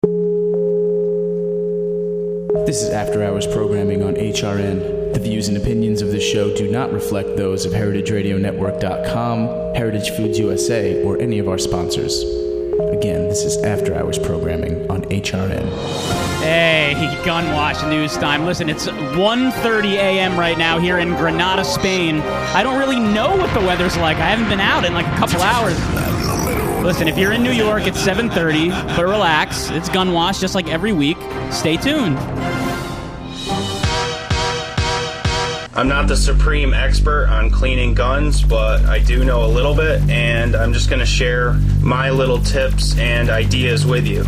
This is After Hours programming on HRN. The views and opinions of this show do not reflect those of HeritageRadioNetwork.com, Heritage Foods USA, or any of our sponsors. Again, this is After Hours programming on HRN. Hey, Gunwash News Time. Listen, it's 1:30 a.m. right now here in Granada, Spain. I don't really know what the weather's like. I haven't been out in like a couple hours. Listen, if you're in New York, it's 7:30, but relax. It's Gunwash just like every week. Stay tuned. I'm not the supreme expert on cleaning guns, but I do know a little bit, and I'm just going to share my little tips and ideas with you.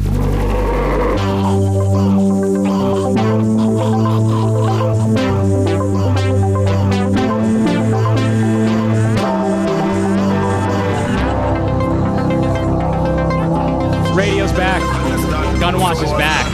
Radio's back. Gunwash is back.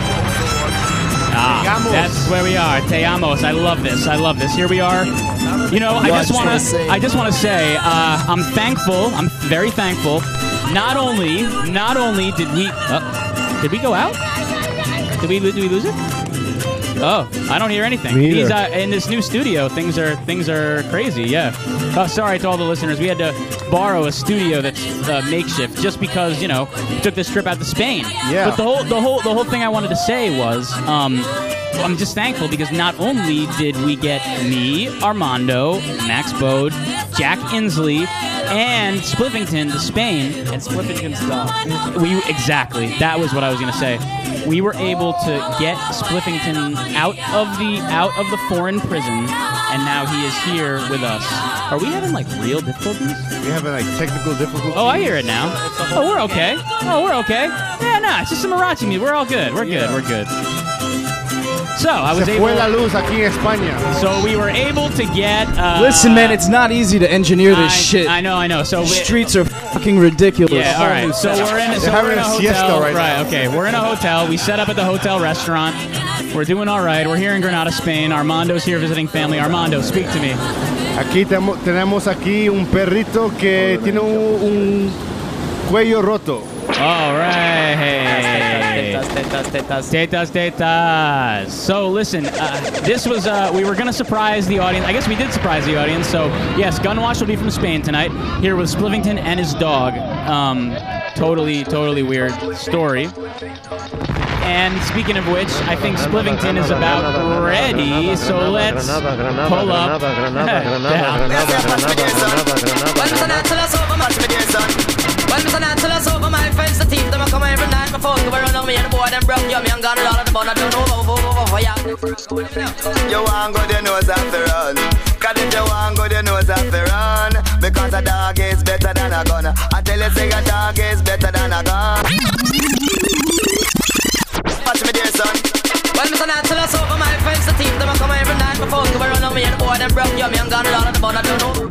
That's where we are. Te amos. I love this. Here we are. You know, I just want to say, I'm thankful. I'm very thankful. Not only did we go out? Did we lose it? Oh, I don't hear anything. He's in this new studio. Things are crazy. Yeah. Oh, sorry to all the listeners. We had to borrow a studio that's makeshift just because we took this trip out to Spain. Yeah. But the whole thing I wanted to say was I'm just thankful because not only did we get me, Armando, Max Bode, Jack Inslee, and Spliffington to Spain. And Spliffington's dog. Exactly. That was what I was going to say. We were able to get Spliffington out of the foreign prison, and now he is here with us. Are we having real difficulties? We're having technical difficulties. Oh, I hear it now. Oh, we're okay. Yeah, no, it's just some Marachi music. We're all good. We're good. So I was able. La luz aquí en España. So we were able to get. Listen, man, it's not easy to engineer this shit. I know. So streets are fucking ridiculous. Yeah, all right. So we're in a hotel. Right now. Okay. We're in a hotel. We set up at the hotel restaurant. We're doing all right. We're here in Granada, Spain. Armando's here visiting family. Armando, speak to me. Aquí tenemos aquí un perrito que tiene un cuello roto. All right. Tetas. So listen, this was, we were going to surprise the audience. I guess we did surprise the audience. So yes, Gunwash will be from Spain tonight, here with Spliffington and his dog. Totally weird story. And speaking of which, I think Spliffington is about ready, so let's pull up. When the sun tell us over my friends, the teeth, them come every night before you were on me and the boy, them broke you, me and got a lot of the bone, I don't know, you want go, you know it's have to run. Cause if you want go, you know it's have to run. Because a dog is better than a gun. I tell you, say a dog is better than a gun. Watch me there, son. When the sun tell us over my friends, the teeth, them come every night before you were on me and the boy, them broke you, me and got a lot of the bone, I don't know.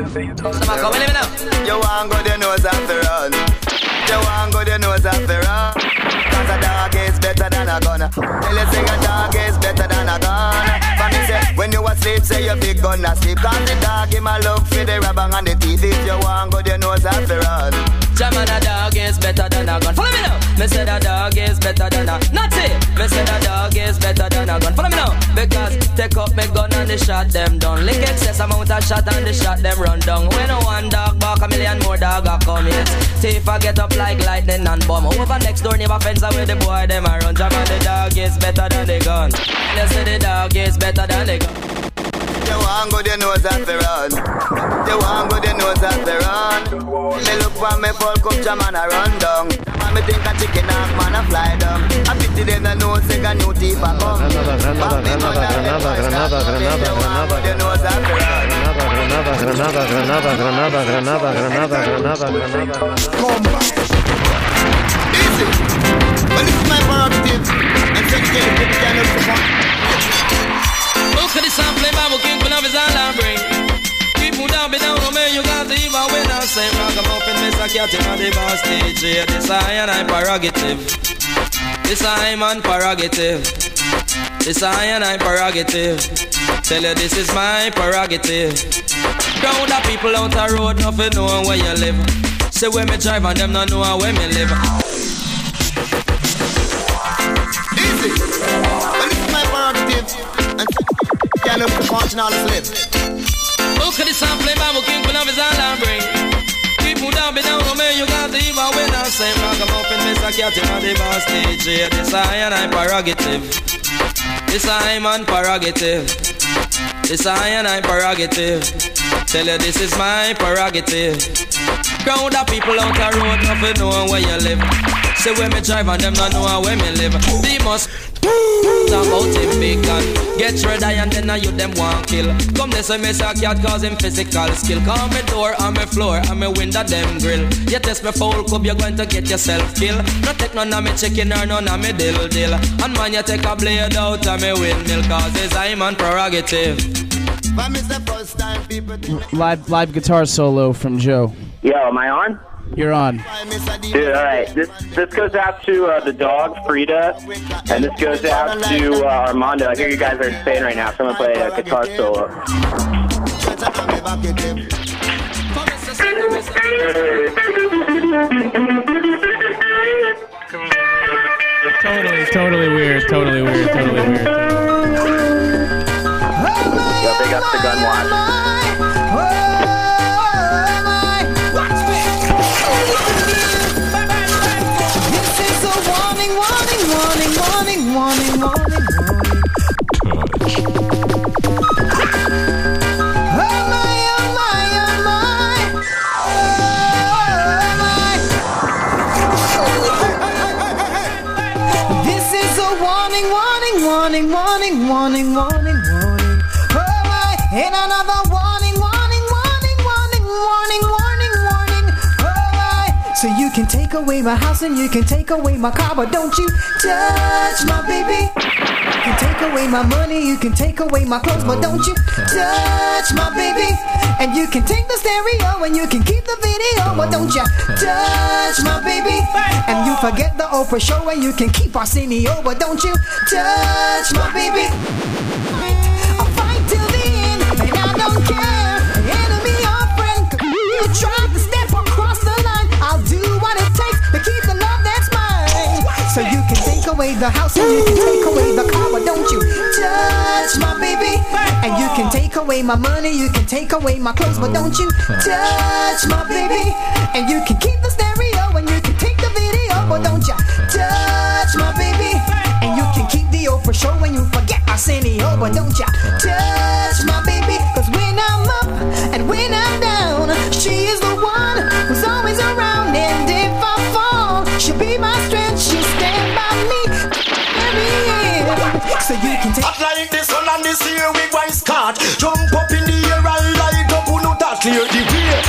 You want go, you know it's have to run. You want go, you know it's have to run. Cause a dog is better than a gun. Tell you say a dog is better than a gun. For me say, when you asleep, say your big gun asleep. Cause the dog him a look for the rubber and the teeth. If you want go, you know it's have to run. Jaman, a dog is better than a gun. Follow me now. Me say the dog is better than a Nazi. Me say the dog is better than a gun. Follow me now. Because take up me gun and the shot them down. Lick excess amount of shot and the shot them run down. When one dog bark, a million more dog a come. Yes. Thief a get up like lightning and bomb. Over next door neighbor fence away the boy them a run. Jaman, the dog is better than the gun. You say the dog is better than the gun. You want go, you know it's have to run. You want go, you know it's have to run. Me look for me folk up, jam and a run down. And me think a chicken hawk man a fly down. I pity them that know say a new thief a come. Easy. Well, this is my prerogative. And second, people can look for fun. Look at the sampling, Bible King, but now it's all I bring. People down, be down on me, you got to even when I say, rock em up and Mr. Catty on the bar stage. Yeah, this I and I prerogative. This I man prerogative. This I and I prerogative. Tell you this is my prerogative. Crowd of people out the road, nothing know where you live. Say where me drive and them not know where me live. watching all this live. Look at the sample, Bible King, when I'm his island bring. People down, be down, man, you got to even when I say, rock 'em up and miss a cat in the bar stage. Yeah, this I and I prerogative. This I man prerogative. This I and I prerogative. Tell you this is my prerogative. Crowd of people out the road, nothing know where you live. Say where me drive and them not know where me live. They must talk about him big gun. Get ready and then you them want kill. Come this way me say cat cause him physical skill. Call me door and me floor and me window them grill. You test me foul cup you're going to get yourself killed. Not take none of me chicken or none of me dill. And man you take a blade out of me windmill cause it's I'm on prerogative. Live guitar solo from Joe. Yo, am I on? You're on. Dude, alright. This goes out to the dog, Frida, and this goes out to Armando. I hear you guys are in Spain right now, so I'm going to play a guitar solo. Totally weird. Yo, big ups to Gunwatch. Warning. Oh, and another warning. Oh, so you can take away my house and you can take away my car, but don't you touch my baby. You can take away my money, you can take away my clothes, but don't you touch my baby. And you can take the stereo and you can keep the video, but don't you touch my baby. And you forget the Oprah show and you can keep Arsenio, but don't you touch my baby. I'll fight till the end and I don't care, enemy or friend. You try to step across the line, I'll do what it takes to keep the love that's mine. So you can take away the house and you can take away the car, but don't you touch my baby. And you can take away my money, you can take away my clothes, but don't you touch my baby. And you can keep the stereo and you can take the video, but don't you touch my baby. And you can keep the Oprah show when you forget Arsenio, but don't you touch my baby. Cause when I'm up and when I'm down, she is the one who's always around. And if I fall, she'll be my strength, she'll stand by me. So you can take hot like the sun and this here we wine scotch. Jump up in the air and light up, who know that clear the way.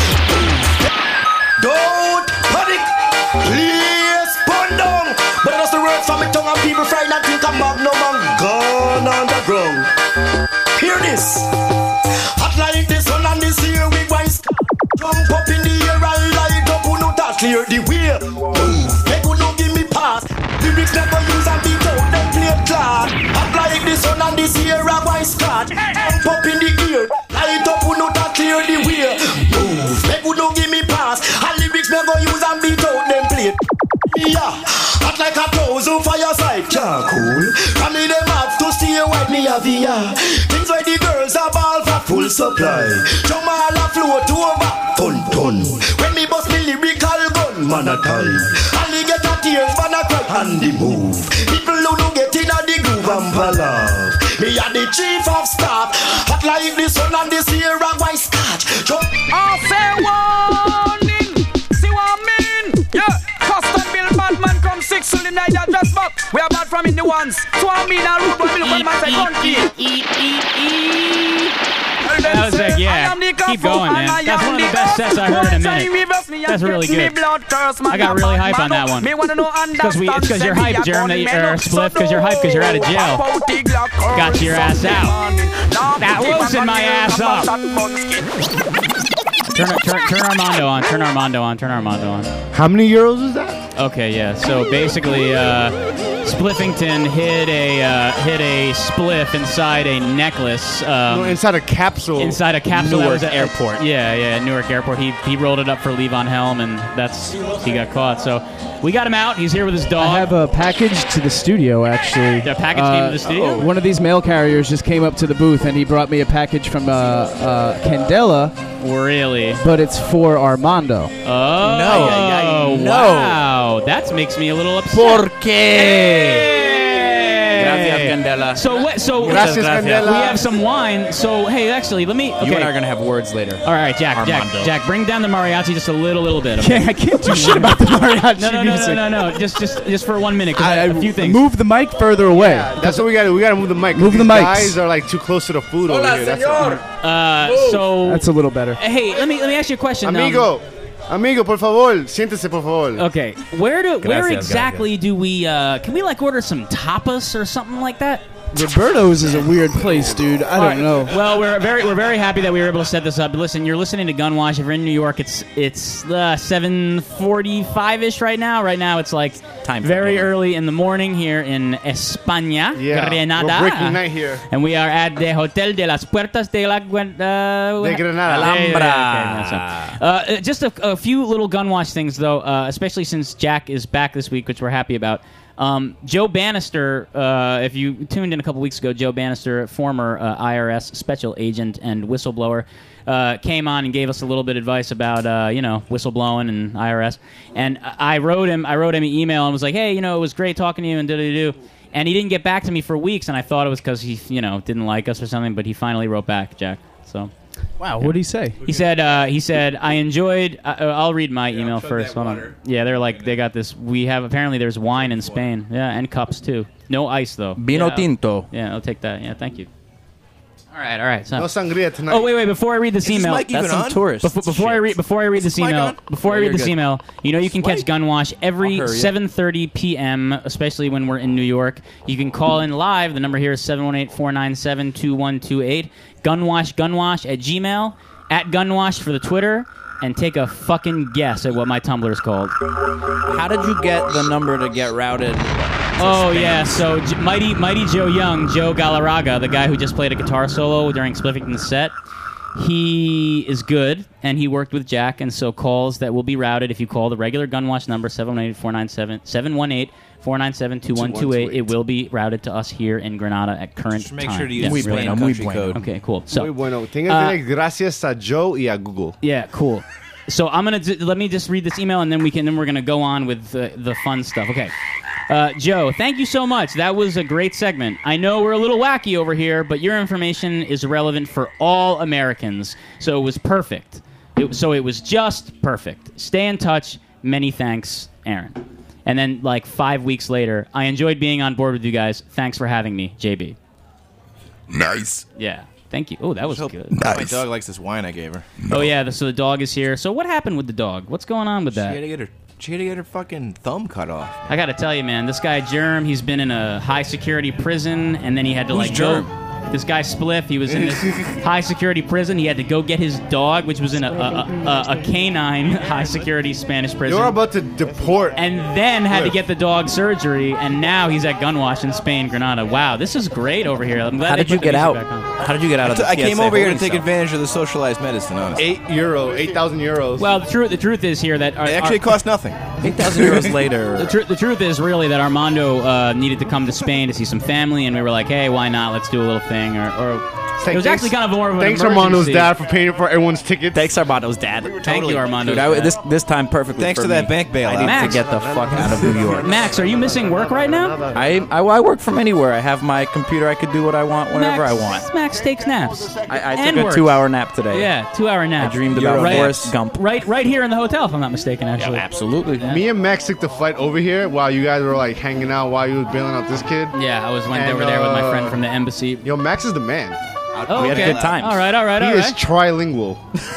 Don't panic, please burn down. But that's the word from my tongue and people frightened and think I'm magnum and gone underground. Hear this. Hot like the sun and this here we wine scotch. Jump up in the air and light up, who know that clear the way. They could not give me pass. Lyrics never use and beat out, them play class. Hot like the sun and this here a wine scotch. Jump up in the ear, light up, who know that clear the way. Move, they could not give me pass. And lyrics never use and beat out, them play. Yeah, hot like a thousand fireside, can't cool. Family them have to stay with me a via. Things where the girls are ball for full supply. Jamal a float over, ton. When me bust me lyrical gun, man a tie. Alligator tears, man a cry, and the move. People who don't get in a the groove and palav. Me a the chief of staff. Hot like the sun and this here a white scotch. I say warning, see what I mean? Yeah, custom build Batman come 6 to the night that dress back. We are bad from in the ones. So I mean I root but me look at my That was sick, yeah. Keep going, man. That's one of the best sets I heard in a minute. That's really good. I got really hype on that one. It's because you're hyped, Jeremy, or Spliff, because you're hyped because you're out of jail. Got your ass out. That loosened my ass up. Turn Armando on. How many euros is that? Okay, yeah. So basically, Spliffington hid a spliff inside a necklace. Inside a capsule. Inside a capsule. Newark that was Airport. Yeah, Newark Airport. He rolled it up for Levon Helm, and he got caught. So we got him out. He's here with his dog. I have a package to the studio, actually. The package came to the studio? One of these mail carriers just came up to the booth, and he brought me a package from Candela. Really? But it's for Armando. Oh, no. Wow. That makes me a little upset. ¿Por qué? Gracias, Candela. So Gracias, Candela. we have some wine. So, hey, actually, let me... Okay. You and I are going to have words later. All right, Jack, bring down the mariachi just a little bit. Okay? I can't do shit about the mariachi music. No. Just for 1 minute. A few things. Move the mic further away. Yeah, that's what we got to do. We got to move the mic. Move the These mics. guys are like too close to the food over here. So that's a little better. Hey, let me ask you a question. Amigo, por favor, siéntese, por favor. Okay, where exactly do we? Can we like order some tapas or something like that? Roberto's is a weird place, dude. I don't know. Well, we're very happy that we were able to set this up. Listen, you're listening to Gunwash. If you're in New York, it's 7:45ish right now. Right now, it's like very early in the morning here in España, Granada. We're breaking night here, and we are at the Hotel de las Puertas de la de Granada, Alhambra. Just a few little Gunwash things, though, especially since Jack is back this week, which we're happy about. Joe Bannister, if you tuned in a couple weeks ago, Joe Bannister, former IRS special agent and whistleblower, came on and gave us a little bit of advice about, whistleblowing and IRS. And I wrote him an email and was like, hey, it was great talking to you and do. And he didn't get back to me for weeks, and I thought it was because he, didn't like us or something, but he finally wrote back, Jack. So. Wow, what did he say? He said, I enjoyed... I'll read my email first. Hold on. Yeah, they got this. Apparently there's wine in Spain. Yeah, and cups, too. No ice, though. Vino tinto. Yeah, I'll take that. Yeah, thank you. All right. So. No sangria tonight. Oh, wait, before I read this email... That's some tourists. Before I read this email, you can catch Gunwash every 7:30 p.m., especially when we're in New York. You can call in live. The number here is 718-497-2128. Gunwash at Gmail, at Gunwash for the Twitter, and take a fucking guess at what my Tumblr is called. How did you get the number to get routed? Oh, yeah, so Mighty Joe Young, Joe Galarraga, the guy who just played a guitar solo during Spliffington's set, he is good, and he worked with Jack, and so calls that will be routed if you call the regular Gunwash number, 718-497-2128, it will be routed to us here in Granada at current time. Make sure to use Spain country code. Okay, cool. So, muy bueno. Gracias a Joe y a Google. Yeah, cool. So I'm gonna let me just read this email, and then we're gonna go on with the fun stuff. Okay, Joe, thank you so much. That was a great segment. I know we're a little wacky over here, but your information is relevant for all Americans, so it was perfect. It was just perfect. Stay in touch. Many thanks, Aaron. And then, 5 weeks later, I enjoyed being on board with you guys. Thanks for having me, JB. Nice. Yeah. Thank you. Oh, that was good. Nice. My dog likes this wine I gave her. Oh, yeah. So the dog is here. So what happened with the dog? What's going on with that? She had to get her fucking thumb cut off. I got to tell you, man, this guy, Germ, he's been in a high-security prison, and then he had to, go... This guy Spliff, he was in this high-security prison. He had to go get his dog, which was in a canine high-security Spanish prison. You're about to deport. And then had to get the dog surgery, and now he's at Gunwash in Spain, Granada. Wow, this is great over here. I'm glad How did you get out? How did you get out of the I came over here to take advantage of the socialized medicine, honestly. €8,000. Well, the truth is here that... It actually cost nothing. 8,000 euros later. The truth is really that Armando needed to come to Spain to see some family, and we were like, hey, why not? Let's do a little thing. Or it was actually kind of more of an Thanks, emergency. Armando's dad, for paying for everyone's tickets. Thanks, Armando's dad. Thank you, Armando. Dude, this time perfectly. Thanks for to that me. bank bailout. I need to get the fuck out of New York. Max, are you missing work right now? I work from anywhere. I have my computer. I could do what I want whenever I want. Max takes naps. I took a 2-hour nap today. Yeah, 2-hour nap. I dreamed about Forrest Gump. Right here in the hotel, if I'm not mistaken, actually. Yeah, absolutely. Yeah. Me and Max took the flight over here while you guys were hanging out while you was bailing out this kid. Yeah, I went over there with my friend from the embassy. Yo, Max is the man. Oh, we had a good time. All right. He is trilingual.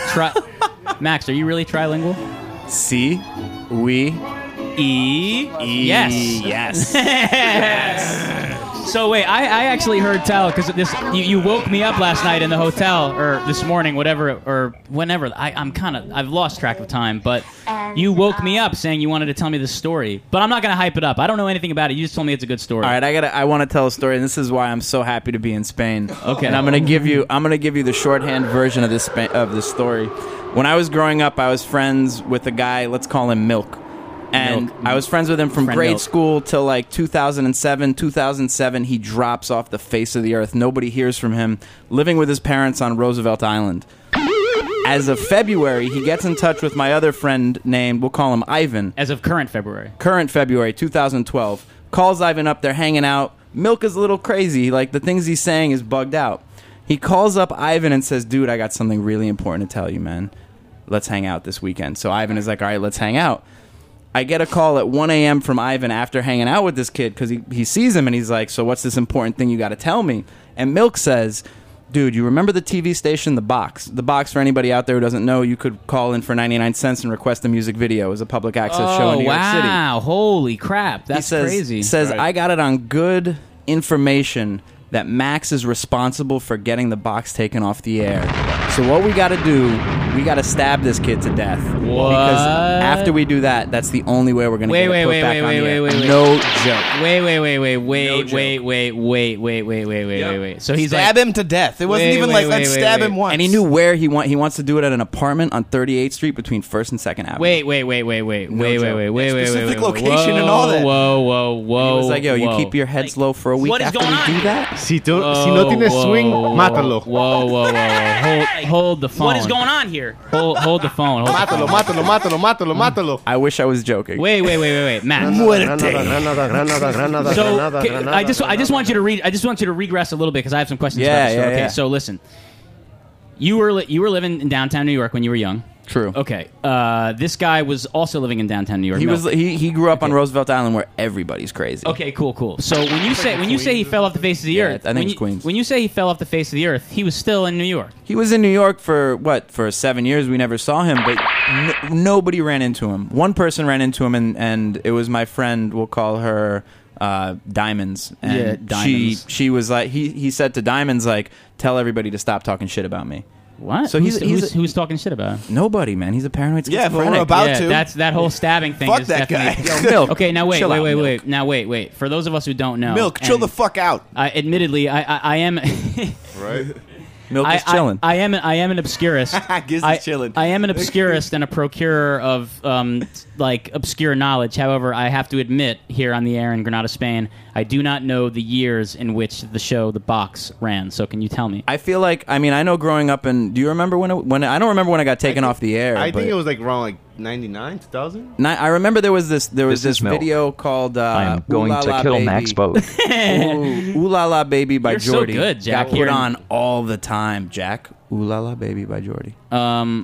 Max, are you really trilingual? Si, oui, yes. Yes. So wait, I actually heard tell because you woke me up last night in the hotel or this morning, whatever or whenever. I've lost track of time, but you woke me up saying you wanted to tell me this story. But I'm not gonna hype it up. I don't know anything about it. You just told me it's a good story. All right, I want to tell a story, and this is why I'm so happy to be in Spain. Okay, and I'm gonna give you the shorthand version of this story. When I was growing up, I was friends with a guy. Let's call him Milk. And I was friends with him from grade school till like 2007. 2007, he drops off the face of the earth. Nobody hears from him. Living with his parents on Roosevelt Island. As of February, he gets in touch with my other friend named, we'll call him Ivan. As of current February. Current February, 2012. Calls Ivan up, they're hanging out. Milk is a little crazy. Like, the things he's saying is bugged out. He calls up Ivan and says, dude, I got something really important to tell you, man. Let's hang out this weekend. So Ivan is like, all right, let's hang out. I get a call at 1 a.m. from Ivan after hanging out with this kid because he sees him and he's like, so what's this important thing you got to tell me? And Milk says, dude, you remember the TV station The Box? The Box, for anybody out there who doesn't know, you could call in for 99 cents and request a music video. It was a public access show in New York City. Wow, holy crap, that's crazy. He says, I got it on good information that Max is responsible for getting The Box taken off the air. So what we got to do, we got to stab this kid to death. What? Because after we do that, that's the only way we're going to get it put back on the air. No joke. Wait. So he's stab him to death. It wasn't even like, let's stab him once. And he knew where he wants to do it at an apartment on 38th Street between 1st and 2nd Avenue. Wait. Specific location and all that. Whoa. He was like, yo, you keep your heads low for a week after we do that? Si no tienes swing, mátalo. Whoa. Hold the phone. What is going on here? Hold the phone. Mátalo. I wish I was joking. Wait, Matt. So I just want you to regress a little bit because I have some questions about this. Okay, so listen. You were living in downtown New York when you were young. True. Okay. This guy was also living in downtown New York. He grew up on Roosevelt Island where everybody's crazy. Okay, cool. So when you say he fell off the face of the earth, I think it's Queens. When you say he fell off the face of the earth, he was still in New York. He was in New York for 7 years. We never saw him, but nobody ran into him. One person ran into him, and it was my friend. We'll call her Diamonds. And Diamonds. She was like, he said to Diamonds, like, tell everybody to stop talking shit about me. What? So who's talking shit about him? Nobody, man. He's a paranoid schizophrenic. Yeah, but we're about to. That's that whole stabbing thing. Fuck is that definitely... guy. Yo, Milk. Okay, now wait. Milk. Now wait. For those of us who don't know, Milk, chill the fuck out. Admittedly, I am. Right. Milk is chilling. I am an obscurist. Giz is chilling. I am an obscurist and a procurer of obscure knowledge. However, I have to admit here on the air in Granada, Spain, I do not know the years in which the show The Box ran. So can you tell me? I feel like, I know growing up, and do you remember when I don't remember when I got taken off the air. I think it was like around 99, 2000. I remember there was this video called I am going to kill Baby. Max Bode. Ooh La La Baby by You're Jordy. so good, Jack. Got put on all the time, Jack. Ooh La La Baby by Jordy. The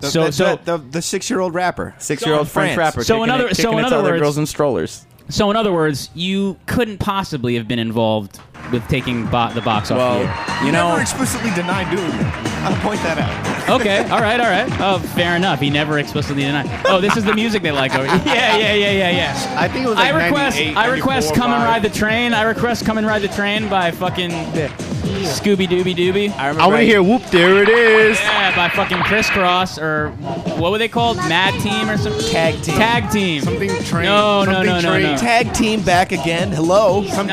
6-year-old rapper, 6-year-old French rapper. So in other words, girls in strollers. So in other words, you couldn't possibly have been involved with taking the box off the air. You never explicitly denied doing it. I'll point that out. Okay, all right. Oh, fair enough. He never explicitly denied. Oh, this is the music they like over. Yeah. I think it was like I request Come and Ride the Train. I request Come and Ride the Train by fucking Scooby Dooby Dooby. I want to hear Whoop, there it is. Yeah, by fucking Crisscross or what were they called? Mad Team or something? Tag Team. Something train. No. Tag Team back again. Hello. Something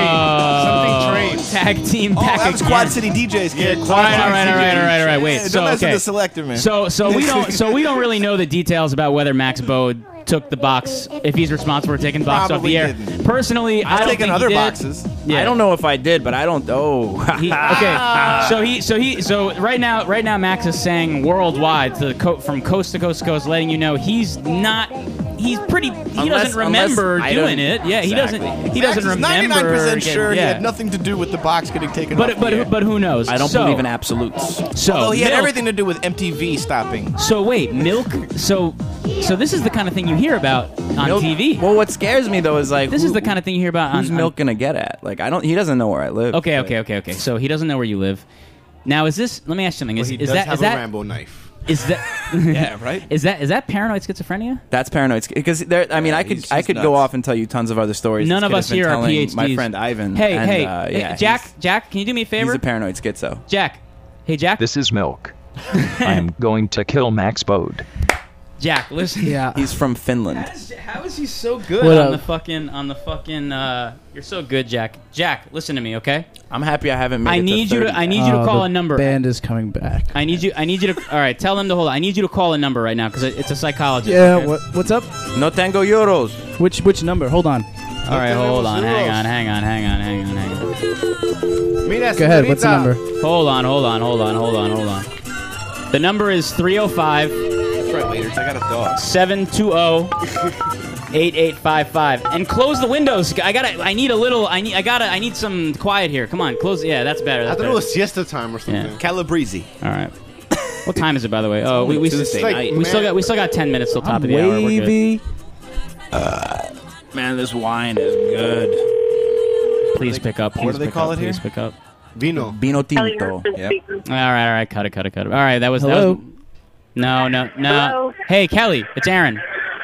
train. Tag Team back again. That was Quad City DJs, kid. All right. Wait. Don't mess with the selector, man. So we don't really know the details about whether Max Bode took the box, if he's responsible for taking the box off the air. Didn't. Personally, I don't think other he did. boxes. Yeah. I don't know if I did, but I don't. Oh, So right now, Max is saying worldwide from coast to coast, letting you know he's not. He doesn't remember doing it. Yeah, exactly. He doesn't remember. 99% sure he had nothing to do with the box getting taken off. But who knows? I don't believe in absolutes. Although he had everything to do with MTV stopping. So wait, Milk. So this is the kind of thing you hear about on TV. Well, what scares me though is like this is the kind of thing you hear about. Who's Milk gonna get at? Like he doesn't know where I live. Okay. So he doesn't know where you live. Now is this? Let me ask you something. He does have a Rambo knife. Is that? Yeah, right? Is that paranoid schizophrenia? That's paranoid because I could go off and tell you tons of other stories. None This of kid us has been here are telling PhDs. My friend Ivan. Hey, and, hey, yeah, Jack, can you do me a favor? He's a paranoid schizo. Jack. Hey, Jack. This is Milk. I'm going to kill Max Bode. Jack, listen. Yeah. He's from Finland. How is he so good What on up? the fucking you're so good, Jack. Jack, listen to me, okay? I'm happy I haven't made I it need to you 30 to I need you to call the a number. Band is coming back. I need you to all right, tell them to hold on. I need you to call a number right now cuz it's a psychologist. Yeah, okay? what's up? No tengo euros. Which number? Hold on. All right, hold on. Hang on. Mira, Go ahead. What's the señorita. number? Hold on. The number is 305 That's right, waiters. I got a dog. 720-8855 and close the windows. I need some quiet here. Come on, close. Yeah, that's better. I That's thought it better. was siesta time or something. Yeah. Calabrese. All right. What time is it, by the way? Oh, we still got 10 minutes till top of the hour. We're good. Wavy. Man, this wine is good. Please pick up. What do they call it here? Please pick up. Vino. Vino tinto. Yep. All right. Cut it. All right, that was. Hello? No. Hello? Hey, Kelly, it's Aaron.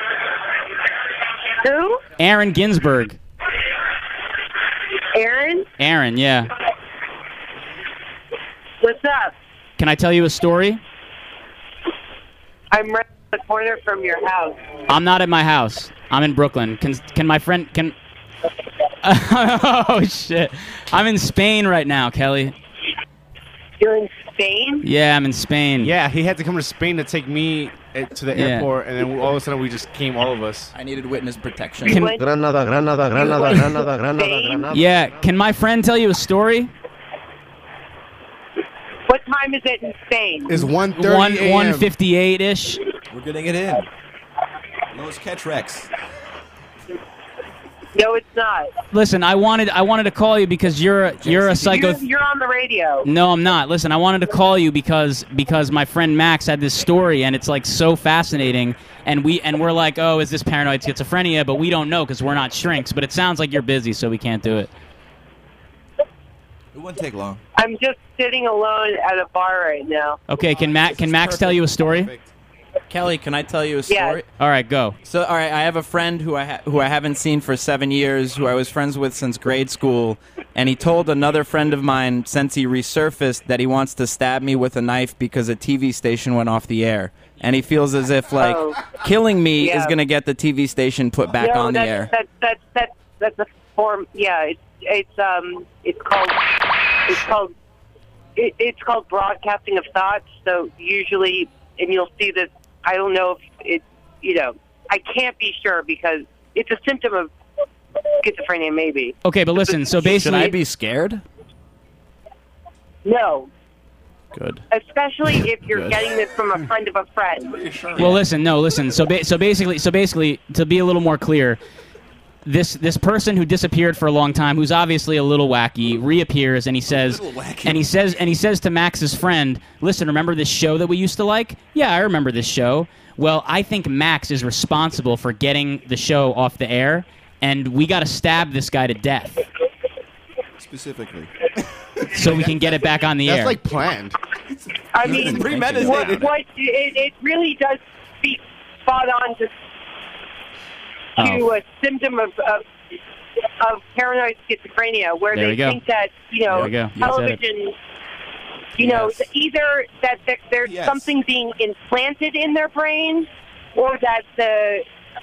Who? Aaron Ginsberg. Aaron? Aaron, yeah. What's up? Can I tell you a story? I'm right around the corner from your house. I'm not at my house. I'm in Brooklyn. Can my friend can? Oh shit! I'm in Spain right now, Kelly. You're in Spain? Yeah, I'm in Spain. Yeah, he had to come to Spain to take me to the Yeah. airport, and then all of a sudden we just came, all of us. I needed witness protection. Granada. Yeah, can my friend tell you a story? What time is it in Spain? It's 1:30 a.m. 1:58 ish. We're getting it in. Los Catch Rex. No, it's not. Listen, I wanted to call you because you're a psycho. You're on the radio. No, I'm not. Listen, I wanted to call you because my friend Max had this story and it's like so fascinating, and we're like, oh, is this paranoid schizophrenia? But we don't know because we're not shrinks. But it sounds like you're busy, so we can't do it. It wouldn't take long. I'm just sitting alone at a bar right now. Okay, can Max tell you a story? Kelly, can I tell you a story? Yes. All right, go. So, all right, I have a friend who I haven't seen for 7 years, who I was friends with since grade school, and he told another friend of mine since he resurfaced that he wants to stab me with a knife because a TV station went off the air, and he feels as if killing me is going to get the TV station put back on the air. That's a form. Yeah, it's called broadcasting of thoughts. So usually, and you'll see this. I don't know if I can't be sure because it's a symptom of schizophrenia, maybe. Okay, but listen. So basically, should I be scared? No. Good. Especially if you're Good. getting this from a friend of a friend. well, listen. So basically, to be a little more clear, this person who disappeared for a long time, who's obviously a little wacky, reappears and he says to Max's friend, "Listen, remember this show that we used to like? Yeah, I remember this show. Well, I think Max is responsible for getting the show off the air, and we got to stab this guy to death Specifically. so we can get it back on the air." That's like planned. I mean, it really does speak spot on to a symptom of paranoid schizophrenia, where There we they go. think that There we go. You said it. television, either that there's something being implanted in their brain, or that they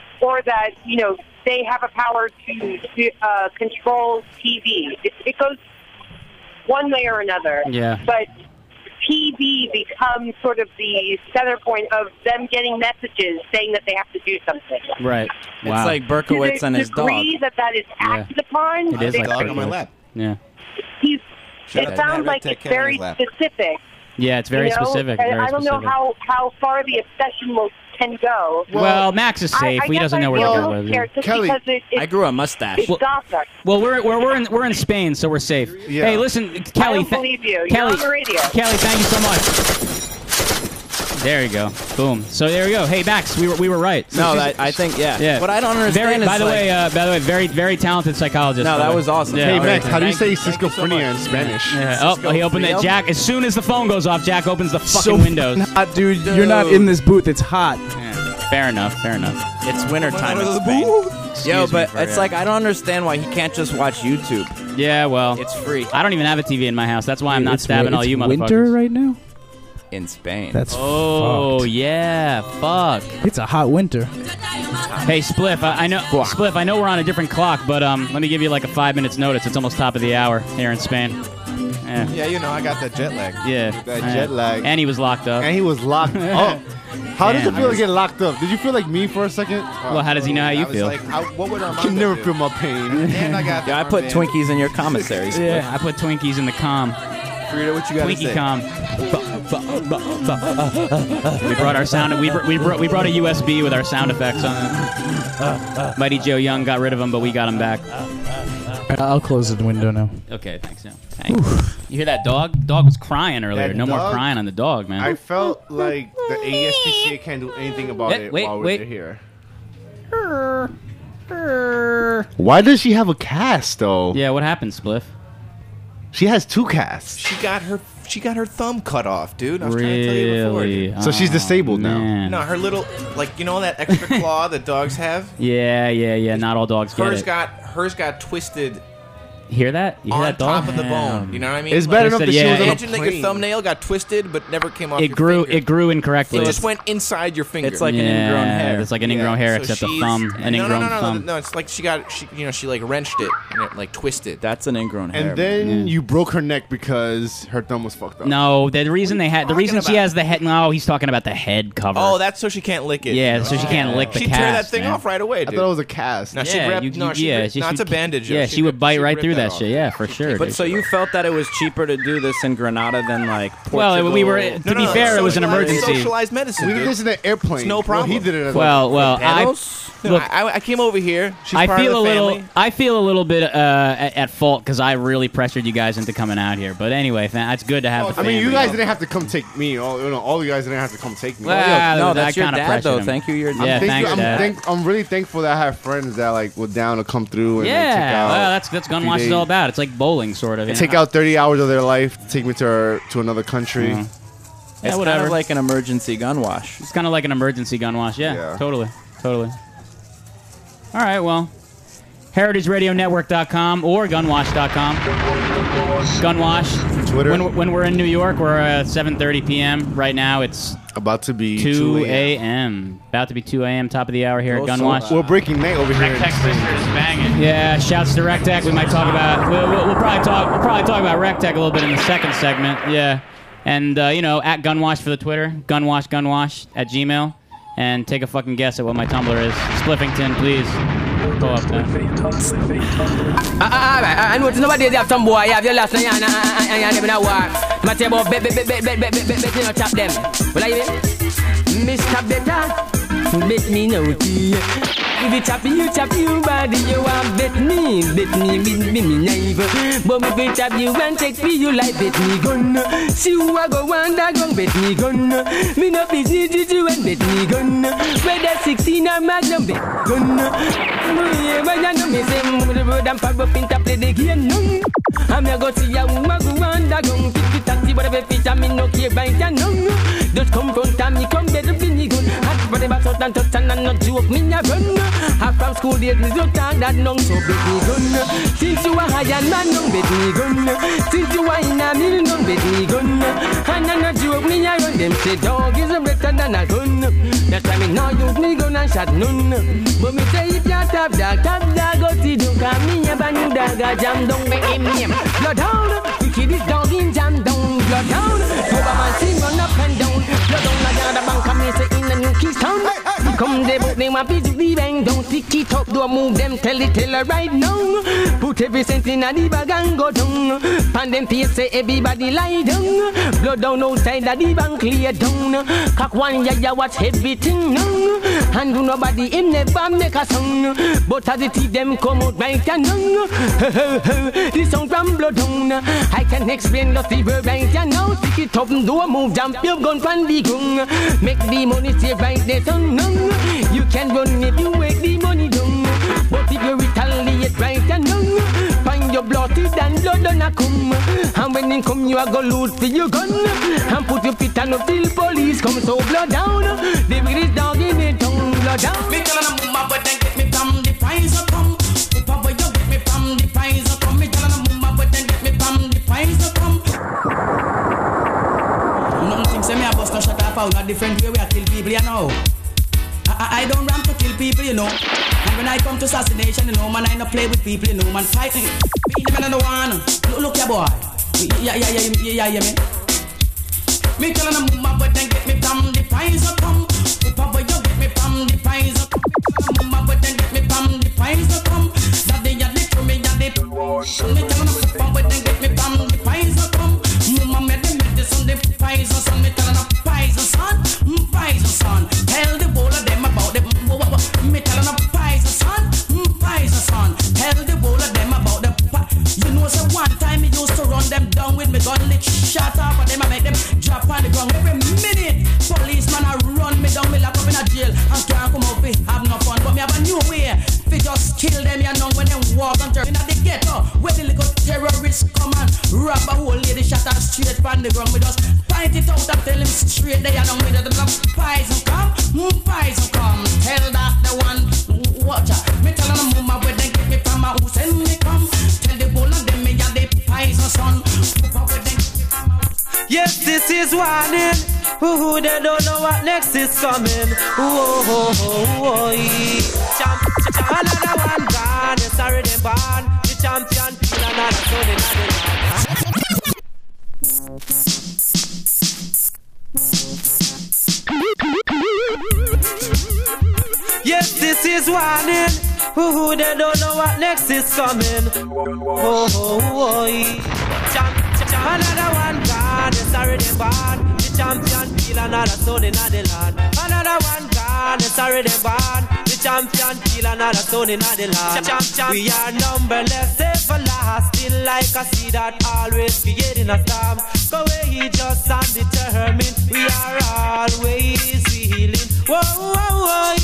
have a power to control TV. It goes one way or another. Yeah. But TV becomes sort of the center point of them getting messages saying that they have to do something. Right. Wow. It's like Berkowitz and his dog. To the degree that is acted upon, It is like Dog on my lap. Yeah. it out sounds to like Matt it's Ted very Kennedy's lap. specific. Yeah, it's very you know? specific. And Very I don't know specific. how far the obsession can go. Well, Max is safe. I He guess doesn't know I'd where be to a go little with scared it. just Kelly, because I grew a mustache. it's gossip. Well, we're in Spain, so we're safe. Yeah. Hey, listen, Kelly. I don't believe you. You're Kelly, on the radio. Kelly, thank you so much. There you go. Boom. So there we go. Hey, Max, we were right. No, I think yeah. What I don't understand is by the way, very very talented psychologist. No, that was awesome. Hey Max, how do you say schizophrenia in Spanish? Yeah. Oh, he opened that. Jack, as soon as the phone goes off, Jack opens the fucking windows. Hot, dude. You're not in this booth. It's hot. Yeah. Fair enough. It's wintertime in Spain. Yo, but it's like I don't understand why he can't just watch YouTube. Yeah, well, it's free. I don't even have a TV in my house. That's why I'm not stabbing all you motherfuckers. It's winter right now? In Spain. That's fucked. Yeah, fuck. It's a hot winter. Hey, Spliff, I know Spliff, I know we're on a different clock, but let me give you like a 5 minutes notice. It's almost top of the hour here in Spain. Yeah, you know, I got that jet lag. Yeah. That jet lag. And he was locked up. And he was locked up. How does it feel to get locked up? Did you feel like me for a second? Well, how does he know how you feel? Like, what would I can never feel my pain. And I got I put Twinkies in your commissaries. Yeah, I put Twinkies in the com. Frida, what you got to Twinkie say? com. We brought our sound. We brought a USB with our sound effects on it. Mighty Joe Young got rid of them, but we got them back. I'll close the window now. Okay, thanks. You hear that dog? Dog was crying earlier. No more crying on the dog, man. I felt like the ASPCA can't do anything about it while we're here. Why does she have a cast though? Yeah, what happened, Spliff? She has 2 casts. She got her thumb cut off, dude. I was trying to tell you before. Dude. So she's disabled now. No, her little, like, you know that extra claw that dogs have? Yeah. Not all dogs get it. Hers got twisted. Hear that? You hear on that dog? top of the bone. You know what I mean? It's better enough that she was on a Imagine that your thumbnail got twisted but never came off It your grew. finger. It grew incorrectly. It just went inside your finger. It's like an ingrown hair. It's like an ingrown hair, So except a she's- thumb. An ingrown thumb. No, it's like she like wrenched it and it like twisted. That's an ingrown hair. And then you broke her neck because her thumb was fucked up. No, the reason she has the head. No, he's talking about the head cover. Oh, that's so she can't lick it. Yeah, so she can't lick the She'd cast. tear that thing man. off right away, I dude. thought it was a cast. No, she'd rip, it's a bandage. Yeah, she would bite right through that shit. Yeah, for sure. But dude. so you felt that it was cheaper to do this in Granada than like Portugal? Well, we were. To be fair, it was an emergency. Socialized medicine. We did dude. this in an airplane. It's no problem. Well, he did it as Well, I came over here. She's I part feel of the a little. family. I feel a little bit at fault because I really pressured you guys into coming out here. But anyway, it's good to have. The I mean, you family. guys didn't have to come take me. All you guys didn't have to come take me. Well, no, I that's your kinda dad pressured though. him. Thank you, your Yeah, thanks, Dad. I'm really thankful that I have friends that like were down to come through and check Yeah, out. well, that's Gunwash is all about. It's like bowling, sort of. And you take know? out 30 hours of their life to take me to another country. Yeah. It's kind whatever. of like an emergency gun wash. It's kind of like an emergency gun wash. Yeah. Totally. All right, well, heritageradionetwork.com or gunwash.com. Gunwash. Twitter. When we're in New York, we're at 7:30 p.m. Right now, it's about to be 2 a.m. About to be 2 a.m. Top of the hour here at Gunwash. We're breaking night over here. Yeah, shouts to RecTech. We might talk about. We'll probably talk about RecTech a little bit in the second segment. Yeah, and at Gunwash for the Twitter, Gunwash at Gmail, and take a fucking guess at what my Tumblr is. Spliffington, please. Go up there. I know nobody have some boy. You have your last name and them in a war. But say about bet, you know, chop them. Well, you Mr. Better, bet me no key. If you chop you body, you want bet me with me neighbor. But if you chop you and take me, you like bet me gun. See who I go and I go bet me gun. Me no business with you and bet me gun. Whether 16 or magnum bet gun. When I know me say, I'm probably fin to play the game. I'm a go see ya who I go and I go 50-30, whatever fit I me no care by ya no. Just come front me, come better be me gun. Ask for the back out and touch and not joke me a run. Half from school days, me so talk that long, so bet me gun. Since you a high and man, don't bet me gun. Since you a in a mill, don't bet me gun. And I not joke me a run. Them say dog is better than a gun. That's why me now use me gun and shot none. But me say if you top dog, go see don't call me a brand new dog, a jam down me him name. Bloodhound, we keep this dog in jam down. Bloodhound, Superman sing run up and down. Bloodhound like another bank, come me say in a new Keystone. Come they book them a piece of the bang down. Tick it up, do a move them, tell her right now. Put every cent in a the bag and go down. Pan them face say everybody lie down. Blood down outside of the bank clear down. Cock one ya watch everything now. And do nobody him never make a sound. But as the teeth them come out right and down. The sound from blood down. I can explain the fever right and now. pick it up and do a move, jump your gun from the gun. Make the money stay right there, son. You can run if you wake the money down. But if you retaliate right and young, find your bloody and blood on a come. And when it come, you a go loot for your gun. And put your feet on up till police come, so blood down. The biggest dog in the tongue, blood down. Me tell them mama, but then get me from the prize of come. Papa, you get me from the prize of come. Me tell them mama, but then get me from the prize of come. Nothing say me a bust no shut up out. A different way we a kill people, you know. I don't ram to kill people, you know. And when I come to assassination, you know, man, I no play with people, you know, man. Fighting, me the man no one. Look ya boy, yeah, man. Me tellin' them mama, but then get me from the prize of come. Papa, you get me from the prize of come. Mama, but then get me from the prize of come. That they a lick for me, and they. Me tellin' them papa, but then get me from the prize of come. Mama, me this on the prize of son. Me tellin' them prize of son, prize of son. Tell the whole of them about them. Me tellin' them prize of son, prize of son. Tell the whole of them about them. You know, so one time me used to run them down with me gun lick. Shut up, and them I make them drop on the ground every minute. Policeman I run me down, me lock up in a jail, and can't come out fi have no fun. But me have a new way fi just kill them, you know, when them walk and turn in the ghetto. Where the little terrorists come and rob a whole lady, shot her straight from the ground. Me just point it out and tell him straight there, you know, me that them pies and come, pies and come. Tell that the one, watch out. Me tell them mama where they get me from, who send me come. Tell the whole of them me and the pies and son. Yes, this is warning. Ooh, they don't know what next is coming. Another one gone. It's already born. The champion feel another Sunday night. Yes, this is warning. Ooh, they don't know what next is coming. Another one gone, it's already born. The champion feel another stone in the land. Another one gone, it's already born. The champion feel another stone in the land. We are numberless, everlasting, like a sea that always creating a storm. Go away, just undetermined. We are always healing. Whoa, whoa, whoa,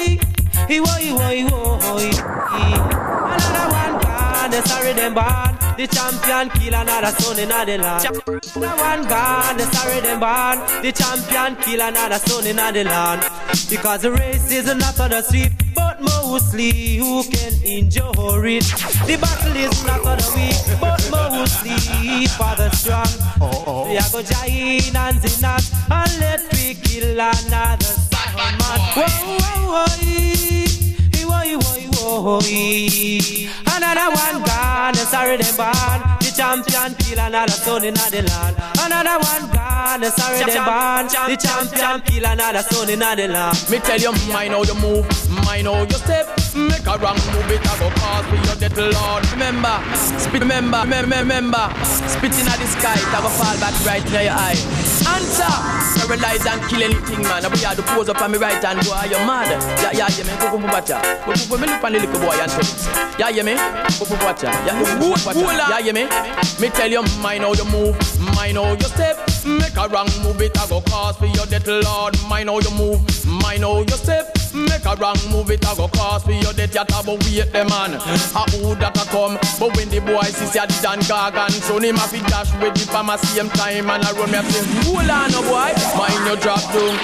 another one gone, it's already born. The champion kill another son in the land. Another one gone, it's already born. The champion kill another son in the land. Because the race is not on the street, but mostly who can endure it. The battle is not for the weak, but mostly for the strong. We are go join hands in hands and let we kill another son man. Another one gone, it's already born. The champion kill another son in the land. Another one gone, it's already born. The champion kill another son in the land. Me tell you, mind how you move, mind how you step. Make a wrong move, it a go cause for your death, Lord. Remember, spit in the sky, it a go fall back right in your eye. Answer, paralyze and kill anything, man. We had to pose up on me right hand, boy, you're mad. Yeah, me go bacha. Go me look on the little boy and tell him. Yeah, me go bacha. Yeah, me. Me tell you, mind how you move, mind how you step. Make a wrong move, it a go cause for your death, Lord. Mind how you move, mind how you step. Make a wrong move, it a go cause for your death. You talk about wait the man. Who that a come? But when the boy sees ya Dan Gargan, so him a fi dash with the palm at same time and I run me a say, hold on, no boy, mind your drop down.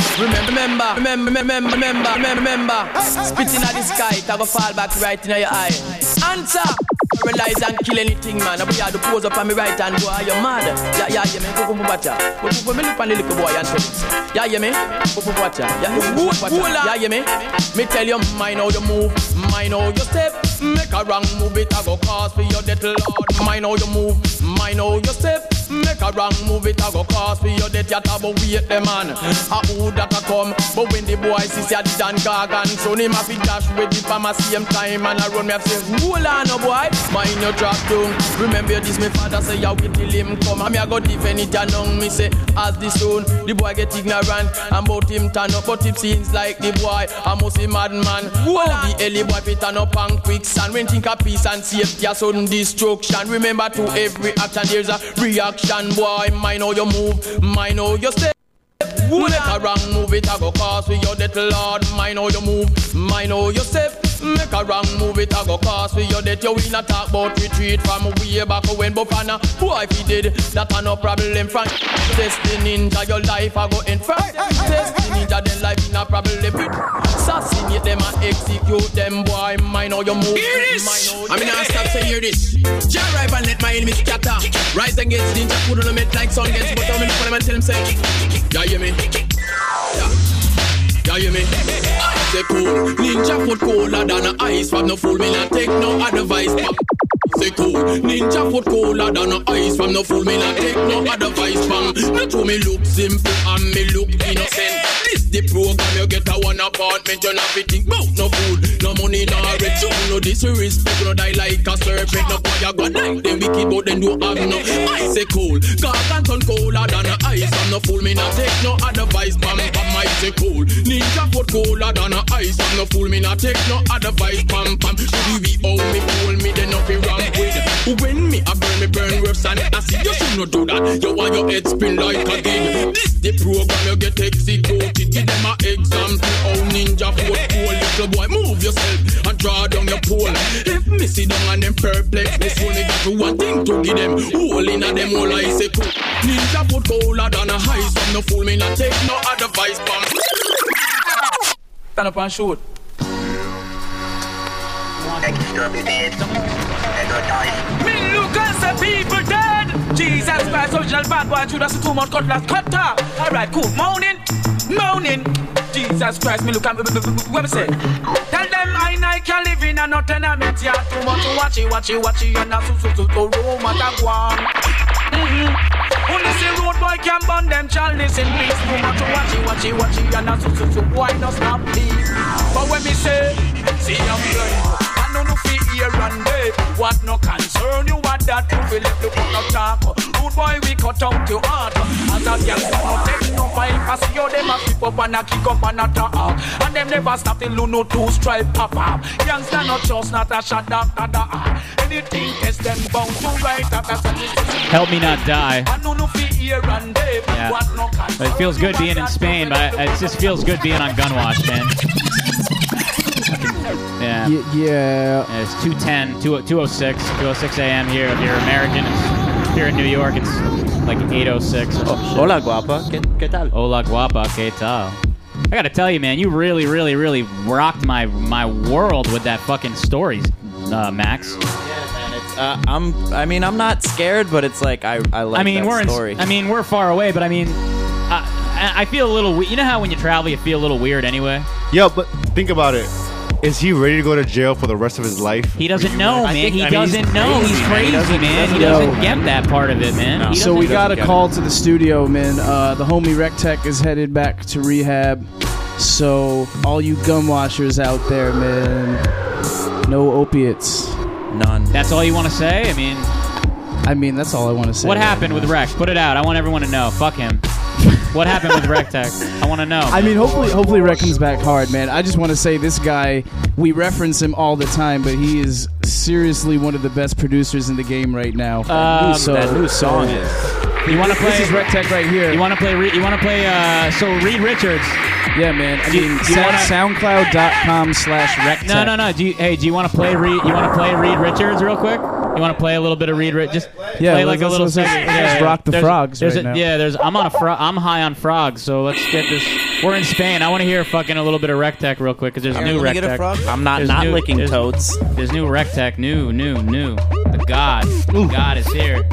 Remember. Spit in the sky, it a go fall back right in your eye. Answer. Paralyze and kill anything, man. We had to pose up on me right hand, boy, you're mad. Yeah, me go bacha. Go me look on the little boy and tell him. Yeah, me go bacha. Yeah, me. Me tell you, mind how you move, mind how you step. Make a wrong move, it a go cause for your death, Lord. Mind how you move, mind how you step. Make a wrong move, it a go cause for your death. You talk about wait the man. Who that a come? But when the boy sees ya Dan Gargan, so him a fi dash with the palm at same time and I run me a say, hold on, no boy, mind your drop down. Remember this, my father say, yeah, wait till him come. And me a go defend it and me say, as the stone, the boy get ignorant and bout him turn up, but it seems like the boy I must be madman. Whoa, the early boy fit turn up and quicksand. When think of peace and safety, a sudden destruction. Remember to every action there's a reaction. direction, boy. Mind how you move, mind how you step. Who make a wrong move, it a go cost with your debt, Lord. Mind how you move, mind how you step. Make a wrong move, it a go cost with your debt. You will not talk about retreat from way back when Bufana. Boy, if he did, that a no problem from Destiny Ninja, your life a go in front. Destiny Ninja, then life in a problem. Assassinate them and execute them, boy. Mind how you move. Hear this! I mean, I stop saying hear this. Jah arrive and let my enemies scatter. Rise against ninja, put on them head like sun against but I'm in front of them and tell them say, ya hear me? Ya hear me? Say cool, ninja foot colder than a ice. From no fool me not take no advice. Say cool, ninja foot colder than a ice. From no fool me not take no advice. Not to me look simple and me look innocent. This the program you get a one apartment. You not think bout no food, no money, no rich. You no disrespect, no die like a serpent. No boy you go like them wicked but then do have no. I say cool, gargant on colder than a ice. From no fool me not take no advice. Bam bam I say cool, ninja foot colder than a ice. From no fool me not take no advice. Bam bam, should we owe me fool me then not be wrong with. When me I burn worse and I see you should not do that. You want your head spin like a gig. This the program you get executed. Give them an example. Oh ninja foot cool, little boy move yourself and draw down your pole. If me sit down and them perplex, this only got to one thing to give them. Hole in a them all I say cool. Ninja foot colder than a high. Some no fool me not take no advice. Bam. Stand up and shoot. Me look and say people dead. Jesus Christ, original bad boy, Judas too much cutlass cutter. Alright, cool, moaning. Jesus Christ, me look at what me say. Tell them I can live in a no tenement yard. Too much watchy, and a so room at a guan. Only say road boy can burn them chalice in peace. Too much watchy, and a so boy no stop please. But when me say, see I'm going. No fear here and there. What no concern you what that you feel if you put no talk. Rude boy we cut out your heart. As a youngster no take no fight. I see you them a keep up and a kick up and a talk. And them never stop till you no two stripe pop up. Youngster not just not a shot up anything test them bound to right. Help me not die. I know no fear here and there. Yeah. What no concern. But it feels good being in Spain, but it just feels good being on Gunwatch, man. Yeah. Yeah. It's 2:06 a.m. here. If you're American, it's, here in New York, it's like 8:06. Hola, guapa. ¿Qué tal? Hola, guapa. ¿Qué tal? I gotta tell you, man, you really rocked my world with that fucking stories, Max. Yeah, man. I'm not scared, but it's like I like that story. We're far away, but I feel a little. You know how when you travel, you feel a little weird anyway. Yeah, but think about it. Is he ready to go to jail for the rest of his life? He doesn't know, man. He doesn't know. He's crazy, man. He doesn't get that part of it, man. No. So we got a call to the studio, man. The homie Rec Tech is headed back to rehab. So all you gun washers out there, man, no opiates. None. That's all you want to say? I mean, that's all I want to say. What happened with Rec? Put it out. I want everyone to know. Fuck him. What happened with Rec Tech? I want to know. I mean, hopefully Rec comes back hard, man. I just want to say this guy, we reference him all the time, but he is seriously one of the best producers in the game right now. That new song is. You want to play? This is Rec Tech right here. You want to play? So Reed Richards. Yeah, man. SoundCloud.com/RecTech. No. Do you want to play Reed? You want to play Reed Richards real quick? You want to play a little bit of Reed Richards? Play like a little. Let's rock the frogs right now. Yeah, I'm high on frogs, so let's get this. We're in Spain. I want to hear fucking a little bit of Rec Tech real quick because there's new Rec Tech. I'm not licking toads. There's new Rec Tech. New. The God. The God is here.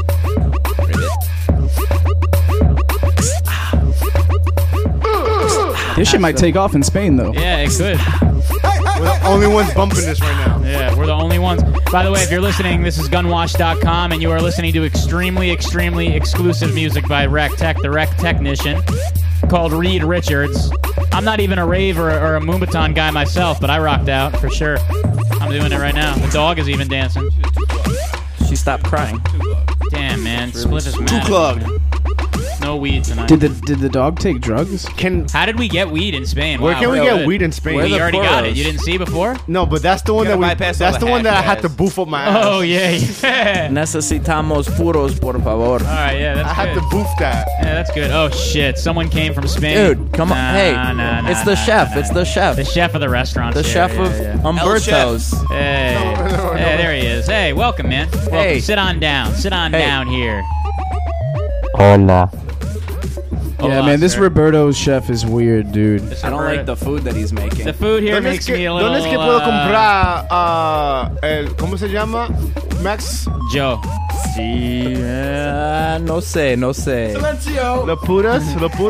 This shit might take off in Spain, though. Yeah, it could. We're the only ones bumping this right now. Yeah, we're the only ones. By the way, if you're listening, this is Gunwatch.com, and you are listening to extremely exclusive music by Rec Tech, the Rec Technician, called Reed Richards. I'm not even a rave or a Moombahton guy myself, but I rocked out for sure. I'm doing it right now. The dog is even dancing. She stopped crying. Damn, man. Split is mad. Too clogged. No No weed tonight. Did the dog take drugs? How did we get weed in Spain? Where Wow, can we we're get good. weed in Spain? You already got it. You didn't see before? No, but that's the one You that gotta bypass all that's the the one that I had hash to boof up my ass. Oh, yeah. Necesitamos puros, por favor. All right, yeah, that's I had good. to boof that. Yeah, that's good. Oh, shit. Someone came from Spain. Dude, come on. Hey, it's the chef. It's the chef. The chef of the restaurant. The chef of Umberto's. Hey. Hey, there he is. Hey, welcome, man. Welcome. Hey. Sit on down. Sit on down here. Hola. Yeah, man, this Roberto's chef is weird, dude. I don't like the food that he's making. The food here ¿Dónde makes es que, me a little... ¿Dónde es que puedo comprar ¿cómo se llama? Max? Joe. Sí, no sé. Silencio. ¿Los puros?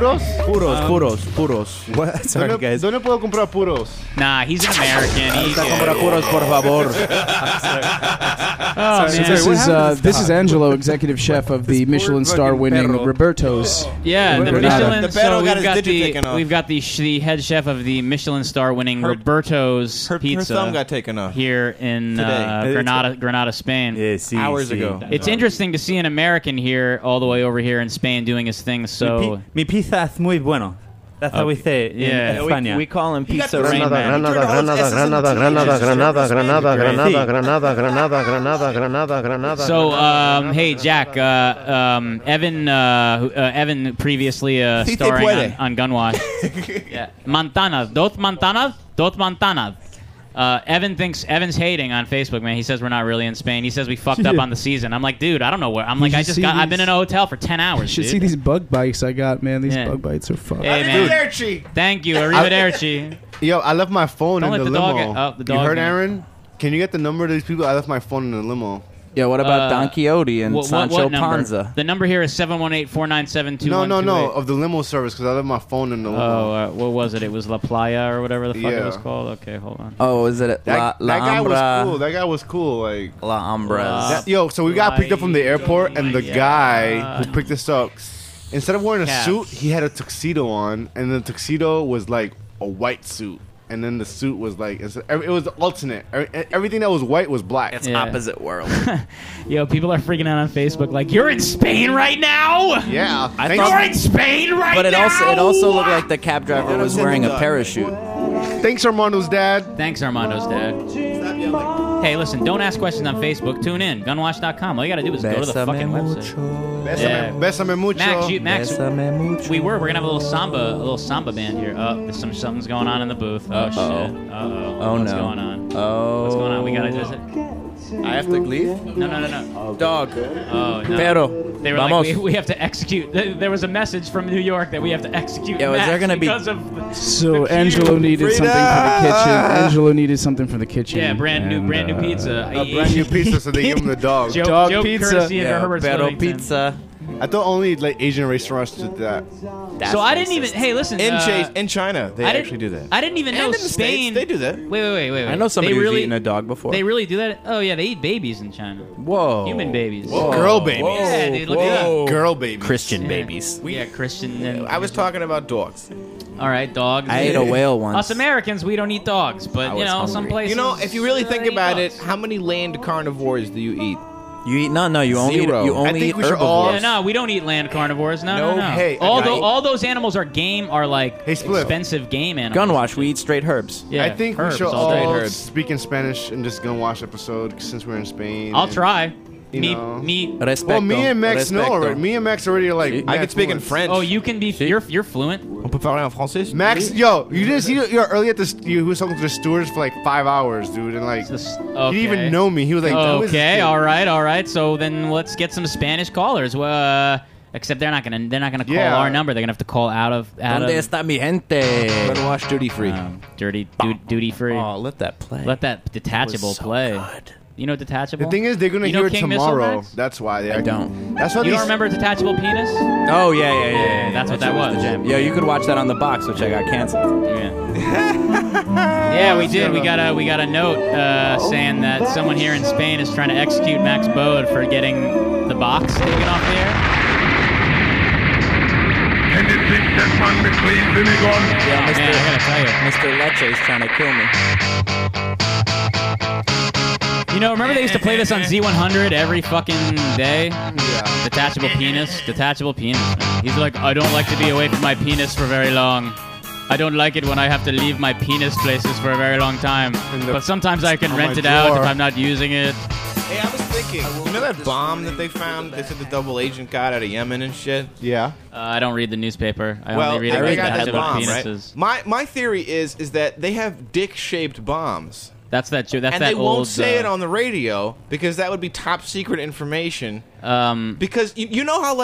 Puros. What? Sorry, ¿Dónde, guys. ¿Dónde puedo comprar puros? Nah, he's an American. He's Compra puros, por favor. Oh, So this is Angelo, executive chef of the Michelin star-winning Roberto's. Yeah, the Granada. Michelin. So we've got the head chef of the Michelin star-winning Roberto's Pizza. Her thumb got taken off here in today. Granada, Spain. Hours ago. It's interesting to see an American here, all the way over here in Spain, doing his thing. So Mi pizza es muy bueno. That's how we say it in España. We call him Pizza Rain Rain Man. So, hey, Jack, Evan previously starring on Gunwash. Yeah. Dos Montanas. Evan's hating on Facebook, man. He says we're not really in Spain. He says we fucked up on the season. I'm like, dude, I don't know where. I'm like, I've been in a hotel for 10 hours. You should see these bug bites I got, man. These Yeah. bug bites are fun. Hey, man. Thank you, arrivederci. Yo, I left my phone Don't in let the the dog limo. the You dog heard, in. Aaron? Can you get the number of these people? I left my phone in the limo. Yeah, what about Don Quixote and Sancho what number? Panza? The number here is 718-497-2128. No, of the limo service because I left my phone in the limo. Oh, what was it? It was La Playa or whatever the fuck it Yeah. was called. Okay, hold on. Oh, is it That La guy was Ambra? cool. That guy was cool. Like La Ambras. Yo, so we got picked up from the airport, and the guy who picked us up, instead of wearing a Cavs. suit, he had a tuxedo on, and the tuxedo was like a white suit, and then the suit was like it was alternate. Everything that was white was black. It's opposite world. Yo, people are freaking out on Facebook like, you're in Spain right now? Yeah. You're in Spain right But now? it also looked like the cab driver was wearing a parachute. Thanks, Armando's dad. Thanks, Armando's dad. Hey, listen, don't ask questions on Facebook. Tune in. Gunwash.com. All you got to do is go to the fucking website. Bésame mucho. Max, Bésame mucho. we're going to have a little samba band here. Oh, there's something's going on in the booth. Oh, shit. Uh-oh. Oh, What's no. going on? Oh. What's going on? We got to visit. I have to leave? No. Dog. Oh, no. Pero. They were Vamos. like, we have to execute. There was a message from New York that we have to execute. Yo, is there Max gonna be- because of So Angelo needed something from the kitchen. Angelo needed something from the kitchen. Yeah, brand new pizza. A brand new pizza, so they give him the dog. Joke courtesy of Herbert's Pero Livington. pizza. I thought only like Asian restaurants did that. So I didn't even. Hey, listen. In China, they actually do that. I didn't even know And in the Spain. States, they do that. Wait. I know somebody they who's really, eaten a dog before. They really do that? Oh yeah, they eat babies in China. Whoa. Human babies. Whoa. Girl babies. Yeah, dude. Look at that. Girl babies. Christian Yeah. babies. Yeah, Christian. And, I was talking about dogs. all right, dogs. I ate a whale once. Us Americans, we don't eat dogs, but you know, some places. You know, if you really think eat about dogs. it, how many land carnivores do you eat? You eat no. You only Zero. you I only think eat we should herbivores. Yeah, no, we don't eat land carnivores. No. Hey, all those animals are like Hey, Spliff. expensive game animals. Gunwash. We eat straight herbs. Yeah, I think we herbs, should all day. all herbs. speak in Spanish in this Gunwash episode since we're in Spain. I'll and, try. you know. Me. Respecto. Well, me and Max know Respecto. already. Me and Max already are like. I mad can speak in fluent. French. Oh, you can be. You're fluent. On peut parler en français? Max, yo, you didn't see you're early at this. You was talking to the stewards for like 5 hours, dude, and like he didn't even know me. He was like, "Who is this okay, kid?" all right. So then let's get some Spanish callers. Well, except they're not gonna call Yeah. our number. They're gonna have to call out of Donde está mi gente? Gunwash duty free. duty free. Oh, let that play. Let that detachable so play. good. You know detachable? The thing is, they're gonna You know hear it King Missile, tomorrow. Max? That's why they. I don't. That's why You they. don't remember detachable penis? Oh yeah. That's what that was. The jam. Yo, you could watch that on the box, which I got canceled. Yeah. Yeah, we did. We got a note saying that someone here in Spain is trying to execute Max Bode for getting the box taken off the air. Yeah, Man, I gotta tell you. Mr. Leche is trying to kill me. You know, remember they used to play this on Z100 every fucking day? Yeah. Detachable penis. Detachable penis. Man. He's like, I don't like to be away from my penis for very long. I don't like it when I have to leave my penis places for a very long time. But sometimes I can rent it out if I'm not using it. Hey, I was thinking, you know that bomb that they found? They said the double agent got out of Yemen and shit? Yeah. I don't read the newspaper. I Well, only read they about got the this bomb, penises. right? My theory is that they have dick-shaped bombs. That's that. That's and that they old, won't say it on the radio because that would be top secret information. Because you know how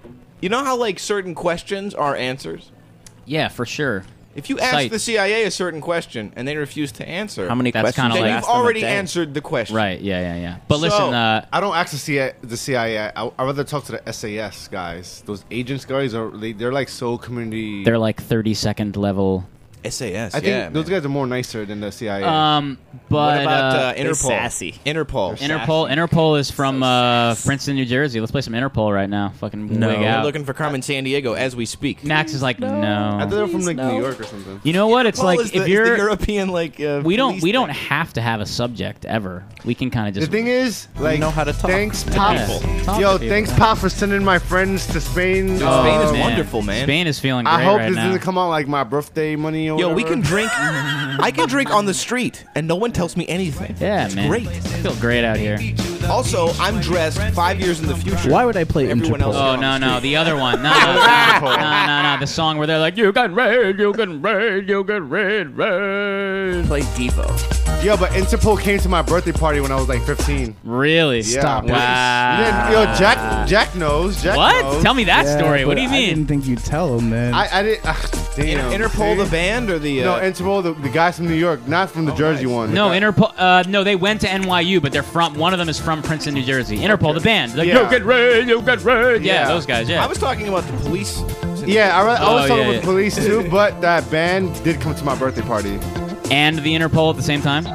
like certain questions are answers. Yeah, for sure. If you ask the CIA a certain question and they refuse to answer, How many That's questions? kinda then like- you've already answered the question. Right? Yeah. But So, listen, I don't ask the CIA. I'd rather talk to the SAS guys. Those agents guys they're like so community. they're like 30-second level. SAS. I think those guys are more nicer than the CIA. But what about they're Interpol? sassy. Interpol. Interpol is from Princeton, New Jersey. Let's play some Interpol right now. Fucking wig We're out. looking for Carmen Sandiego as we speak. Max is like, no. I thought they were from like New York or something. You know what? It's Interpol like is if the you're European we don't have to have a subject ever. We can kind of just. The thing is, like, know how to talk. Thanks, Pop. Yeah. Talk Yo, to people. thanks, Pop, for sending my friends to Spain. Dude, Spain is man. wonderful, man. Spain is feeling great I hope right this now. doesn't come out like my birthday money or Yo, whatever. we can drink. I can drink on the street, and no one tells me anything. Yeah, it's man. great. I feel great out here. Also, I'm dressed 5 years in the future. Why would I play Everyone else Interpol? Oh on the no, street. the other one. No. The song where they're like, you can raid, you can raid, you can raid. Play Devo. Yo, but Interpol came to my birthday party when I was like 15. Really? Yeah. Stop it. Wow. Yo, Jack knows. Jack What? knows. Tell me that Yeah, story. What but do you I mean? didn't think you'd tell him, man. I didn't. Damn. Interpol, See? the band, or the No, Interpol, the guys from New York, not from the Jersey one. No, Interpol. No, they went to NYU, but they're from. One of them is from Princeton, New Jersey. Interpol, the band. Like, Yeah. you get raid, you get raid. Yeah, Yeah. those guys. Yeah. I was talking about the police. Yeah, I was Oh, talking yeah, with yeah. police too, but that band did come to my birthday party. and the Interpol at the same time.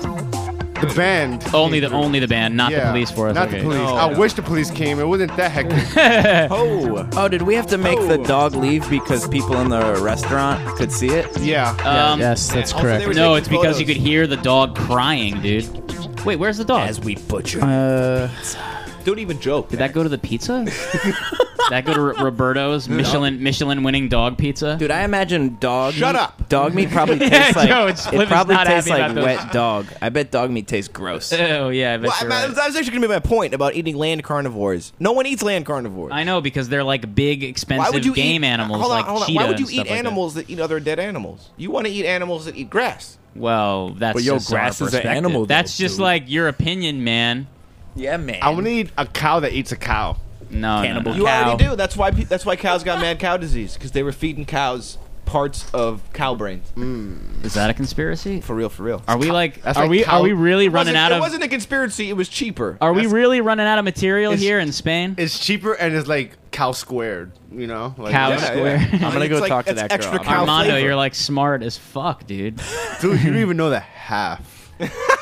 The band. Only the band, not the police for us. Not Okay. the police. No. I wish the police came. It wasn't that hectic. Oh, did we have to make the dog leave because people in the restaurant could see it? Yeah. Yes, that's correct. No, it's because you could hear the dog crying, dude. Wait, where's the dog? As we butcher. Don't even joke. Did that go to the pizza? Did that go to Roberto's Michelin winning dog pizza? Dude, I imagine dog. Shut meat, up. Dog meat probably Yeah, tastes like Joe, it's- it Flip is probably not tastes happy like about wet this. dog. I bet dog meat tastes gross. Oh yeah, I bet Well, you're right. that was actually going to be my point about eating land carnivores. No one eats land carnivores. I know because they're like big, expensive Why would you game eat, animals hold on, like hold on. cheetah Why would you and eat stuff like that. animals that eat other dead animals? You want to eat animals that eat grass. Well, that's But yo, just our grass is an perspective. animal, though, That's just dude. like your opinion, man. Yeah, man. I want to eat a cow that eats a cow. No, Cannibal You cow. already do. That's why cows got mad cow disease, because they were feeding cows parts of cow brains. Is that a conspiracy? For real, for real. Are we like? That's Are like we? cow- Are we really running out It of? wasn't a conspiracy. It was cheaper. Are we really running out of material It's- here in Spain? It's cheaper and it's like cow squared. You know, like, Cow Yeah, square. yeah. I'm gonna It's go like- talk to it's that extra girl. cow Armando, flavor. you're like smart as fuck, dude. Dude, you don't even know the half.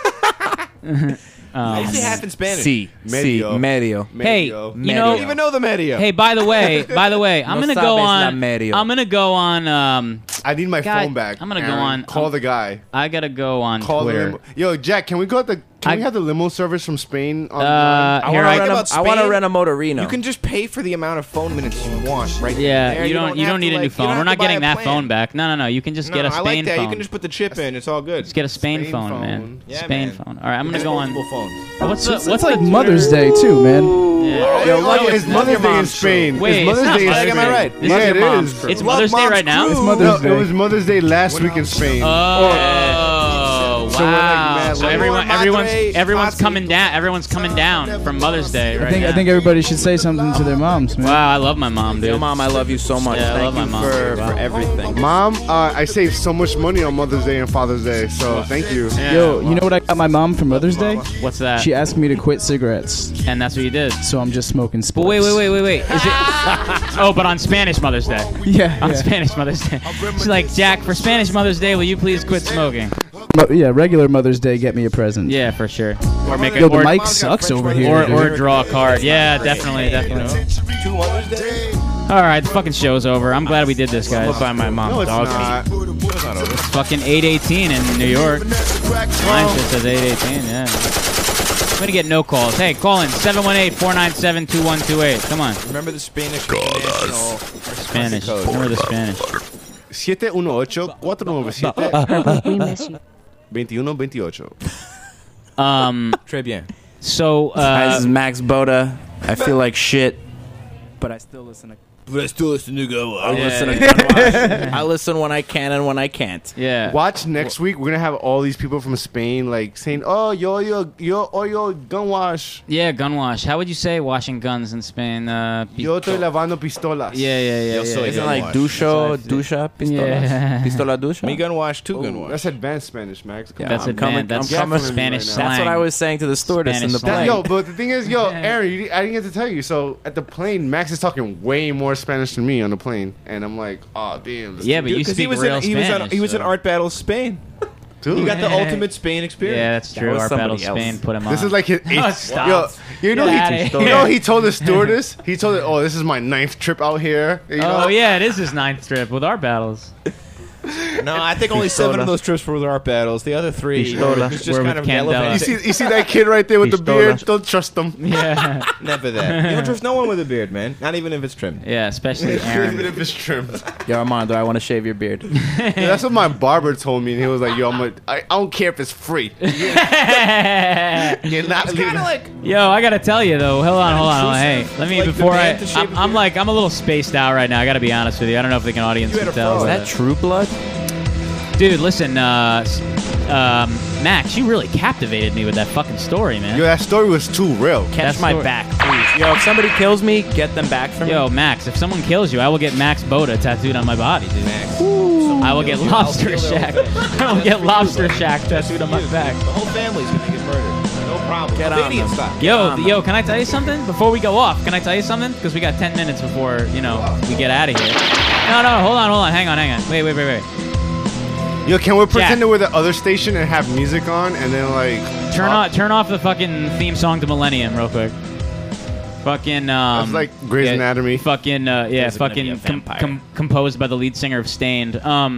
I say half in Spanish. Si, Medio. medio. Hey, Medio. you I know, don't even know the media. hey, by the way, I'm No gonna go sabes la on. medio. I'm gonna go on. I need my God, phone back. I'm gonna go Aaron. on- Call the guy. I gotta go on Call the Twitter. limo. Yo, Jack, can we go at the? Can we have the limo service from Spain? On I Here, want I- to about rent Spain, a Motorino. You can just pay for the amount of phone minutes you want, right? Yeah, there. you don't have need to, a new like, phone. you don't We're have not to buy getting a that plan. phone back. No. You can just No, get a I Spain like that. phone. You can just put the chip in. It's all good. Just get a Spain, Spain phone, phone. man. Yeah, Spain man. phone. All right, I'm gonna There's go on. multiple phones. What's the? It's What's like the Mother's Day too, man. Yeah. Yo, Look, it's Mother's Day in Spain. Wait, it's Mother's it's not Day in Mother's Spain. Am I right? Yeah, it your mom's is. crew. It's Mother's Day right now. It's No, Mother's Day. it was Mother's Day last week in Spain. Oh, So we're like wow! mad So late. everyone's coming down. Everyone's coming down from Mother's Day right I now. think everybody should say something to their moms, man. Wow, I love my mom, dude. Yo, Mom, I love you so much. Yeah, I Thank love you my mom. for Wow. everything. Mom, I saved so much money on Mother's Day and Father's Day, so thank you. Yeah. Yo, you know what I got my mom for Mother's Day? What's that? She asked me to quit cigarettes, And that's what you did. so I'm just smoking But spliffs. wait. Is it? Oh, but on Spanish Mother's Day. Yeah, On yeah. Spanish Mother's Day. She's like, Jack, for Spanish Mother's Day, will you please quit smoking? Yeah, regular Mother's Day, get me a present. Yeah, for sure. Or make Yo, the or, mic sucks over here. or dude. draw a card. Yeah, definitely. 2 Mother's Day. All right, the fucking show's over. I'm glad we did this, guys. By my mom. No, it's dog not. It's fucking 8:18 in New York. Mine just says 8:18. Yeah. I'm gonna get no calls. Hey, call in 718-497-2128. Come on. Remember the Spanish Spanish. Remember the Spanish. 718-497-2128. Très bien. So, Hi, this is Max Boda. I feel like shit, but I still listen to. But I still listen to Gunwash. I listen to Gunwash. I listen when I can and when I can't. Yeah. Watch next week. We're gonna have all these people from Spain like saying, "Oh, yo, Gunwash." Yeah, Gunwash. How would you say washing guns in Spain? Yo estoy lavando pistolas. Yeah. Isn't it like dusha, pistolas? Yeah. Pistola dusha? Me Gunwash, two Gunwash. That's advanced Spanish, Max. Come That's on. advanced. That's Spanish slang. That's what I was saying to the stewardess in the Spanish plane. Yo, but the thing is, Aaron, I didn't get to tell you. So at the plane, Max is talking way more Spanish than me on the plane, and I'm like, oh damn. Yeah, but you speak real Spanish. He was in Art Battle Spain. Dude. You got the ultimate Spain experience. Yeah, that's true. Art Battle Spain put him on. This is like his eighth. Stop. Yo, he told the stewardess. He told her, "Oh, this is my 9th trip out here." You know? Oh yeah, it is his 9th trip with Art Battles. No, I think only 7 of those trips were with Art Battles. The other 3 he's just kind of elevated. You see that kid right there with the beard? Don't trust him. Yeah. Never that. You don't trust no one with a beard, man. Not even if it's trimmed. Yeah, especially Aaron. Even if it's trimmed. Yo, Armando, I want to shave your beard. Yeah, that's what my barber told me, and he was like, "Yo, I don't care if it's free. You're not leaving." Yo, I gotta tell you though. Hold on. Hey, let me I'm a little spaced out right now. I gotta be honest with you. I don't know if the audience can tell. Is that True Blood? Dude, listen, Max, you really captivated me with that fucking story, man. Yo, that story was too real. Catch my back, please. Yo, if somebody kills me, get them back from me. Yo, Max, if someone kills you, I will get Max Boda tattooed on my body, dude. Max. I will get Lobster Shack. I will get Lobster Shack tattooed on my back. The whole family's gonna get murdered. No problem. Get on them. Yo, can I tell you something? Before we go off, can I tell you something? Because we got 10 minutes before, we get out of here. No, hold on. Hang on. Wait. Yo, can we pretend that we're the other station and have music on, and then turn off the fucking theme song to Millennium real quick. Fucking That's like Grey's Anatomy. Fucking composed by the lead singer of Stained.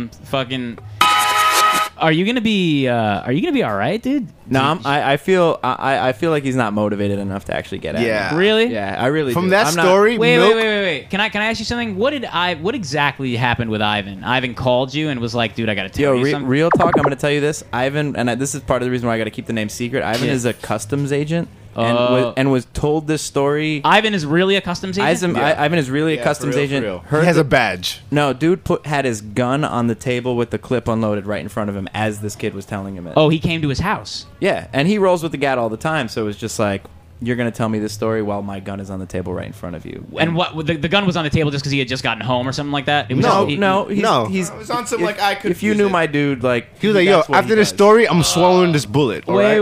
Are you gonna be all right, dude? No, I feel like he's not motivated enough to actually get at Yeah. it. Really? Yeah, I really From do. that I'm story. Wait. Can I ask you something? What exactly happened with Ivan? Ivan called you and was like, "Dude, I gotta tell you something." Real talk. I'm gonna tell you this. Ivan, and this is part of the reason why I gotta keep the name secret. Ivan is a customs agent. And was told this story. Ivan is really a customs agent? Ivan is really a customs agent. He has a badge. No, dude had his gun on the table with the clip unloaded right in front of him as this kid was telling him it. Oh, he came to his house. Yeah, and he rolls with the gat all the time, so it was just like, you're going to tell me this story while my gun is on the table right in front of you. And what the gun was on the table just because he had just gotten home or something like that? It was No. It was on some I could. If you knew my dude, he was like, "Yo, after this story, I'm swallowing this bullet." Wait.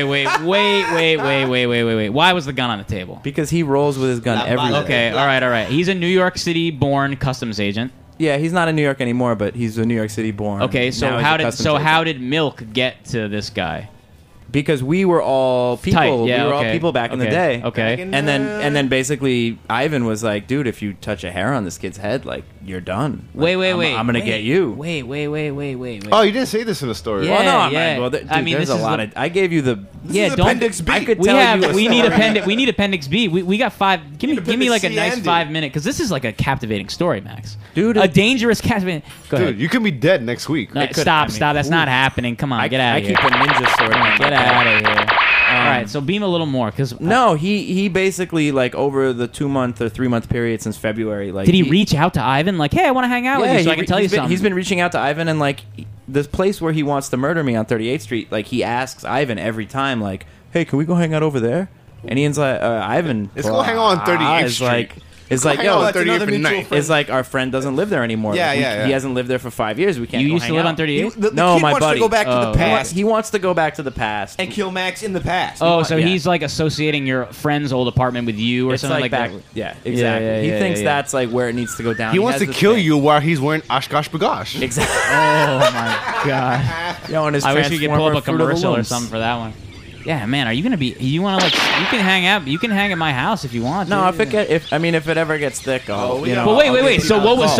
Why was the gun on the table? Because he rolls with his gun everywhere. Okay, all right. He's a New York City-born customs agent. Yeah, he's not in New York anymore, but he's a New York City-born. Okay, so how did Milk get to this guy? Because we were all people. Tight. Yeah, we were all people back in the day. Okay. And then basically Ivan was like, "Dude, if you touch a hair on this kid's head, like, you're done. Like, Wait. I'm gonna get you." Wait. Oh, you didn't say this in the story. Yeah, well, no, yeah. Well, dude, I mean, there's this a is lot of. I gave you the. Appendix B. I could tell you. We need Appendix B. We got 5. Give me like a nice 5 minute, because this is like a captivating story, Max. Dude, a dangerous captivating. Go ahead. Dude, you can be dead next week. No, stop. That's not happening. Come on, get out of here. I keep a ninja sword. Get out of here. All right, so beam a little more, because no, he basically, like, over the 2-month or 3-month period since February, like, did he reach out to Ivan like, "Hey, I want to hang out with you, so I can tell you something"? He's been reaching out to Ivan, and like this place where he wants to murder me on 38th Street, like, he asks Ivan every time, like, "Hey, can we go hang out over there?" And Ian's like, "Ivan, let's go hang out on 38th Street." It's like, yo, it's like our friend doesn't live there anymore. Yeah, like, he hasn't lived there for 5 years. We can't. You go used to hang live out. on 38th? No, kid my wants buddy to go back to the past. He wants to go back to the past and kill Max in the past. Oh, so he's like associating your friend's old apartment with you or It's something like that. Yeah, exactly. He thinks that's like where it needs to go down. He wants to has this kill thing. you while he's wearing Oshkosh Bagosh. Exactly. Oh my god. Yo, and his I wish we could pull up a Fruit of the commercial or Looms. something for that one. Yeah, man, are you gonna be? You want to like? You can hang out. You can hang at my house if you want. No, dude. if it ever gets thick, I'll. But wait. So what was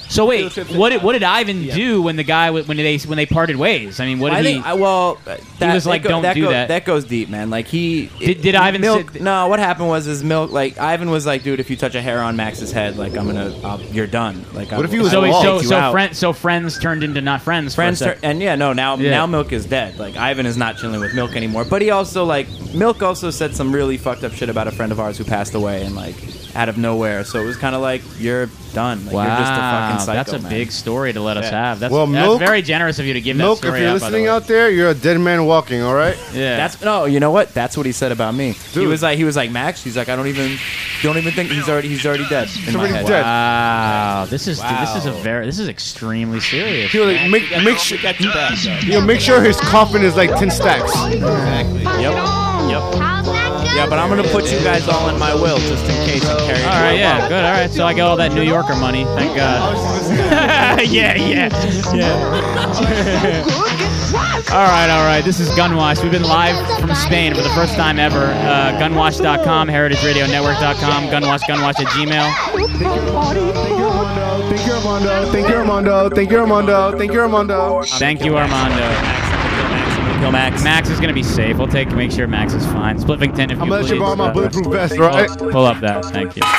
So wait, what did Ivan do when the guy when they parted ways? I mean, what did he? He was like, "Don't do that." That goes deep, man. Like did Ivan Milk? No, what happened was Milk. Like Ivan was like, "Dude, if you touch a hair on Max's head, like you're done." Like, what if he was so friends turned into not friends? Now Milk is dead. Like Ivan is not chilling with Milk anymore. But he also Milk also said some really fucked up shit about a friend of ours who passed away and out of nowhere. So it was kind of like, you're done. Like, you're just a fucking psycho, that's a man. big story to let us have. That's, Milk, that's very generous of you to give Milk, that story. if you're listening out there, you're a dead man walking. All right. Yeah. You know what? That's what he said about me. Dude. He was like Max. He's like, don't even think he's already dead. In my head. Dead. Wow. This is extremely serious. Make sure his coffin is like 10 stacks. Exactly. Yep. Yeah, but I'm gonna put you guys all in my will just in case you carry. All right, yeah, good. All right, so I got all that New Yorker money. Thank God. yeah. All right. This is Gunwash. We've been live from Spain for the first time ever. Gunwash.com, heritageradionetwork.com, gunwash at Gmail. Thank you, Armando. Thank you, Armando. Kill Max. Max is gonna be safe. We'll make sure Max is fine. Spliffington, if you I'm gonna let you borrow my bulletproof vest, right? Pull up that. Thank you.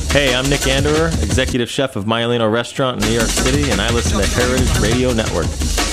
Hey, I'm Nick Anderer, executive chef of Maialino Restaurant in New York City, and I listen to Heritage Radio Network.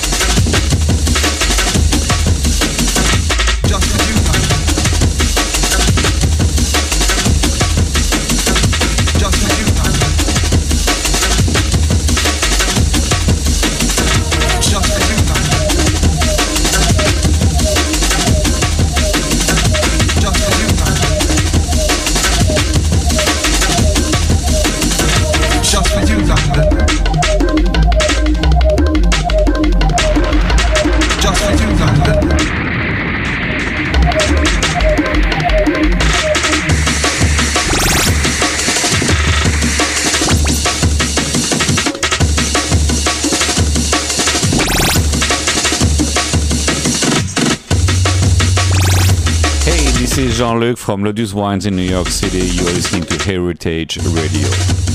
This is Jean-Luc from Lotus Wines in New York City. You are listening to Heritage Radio.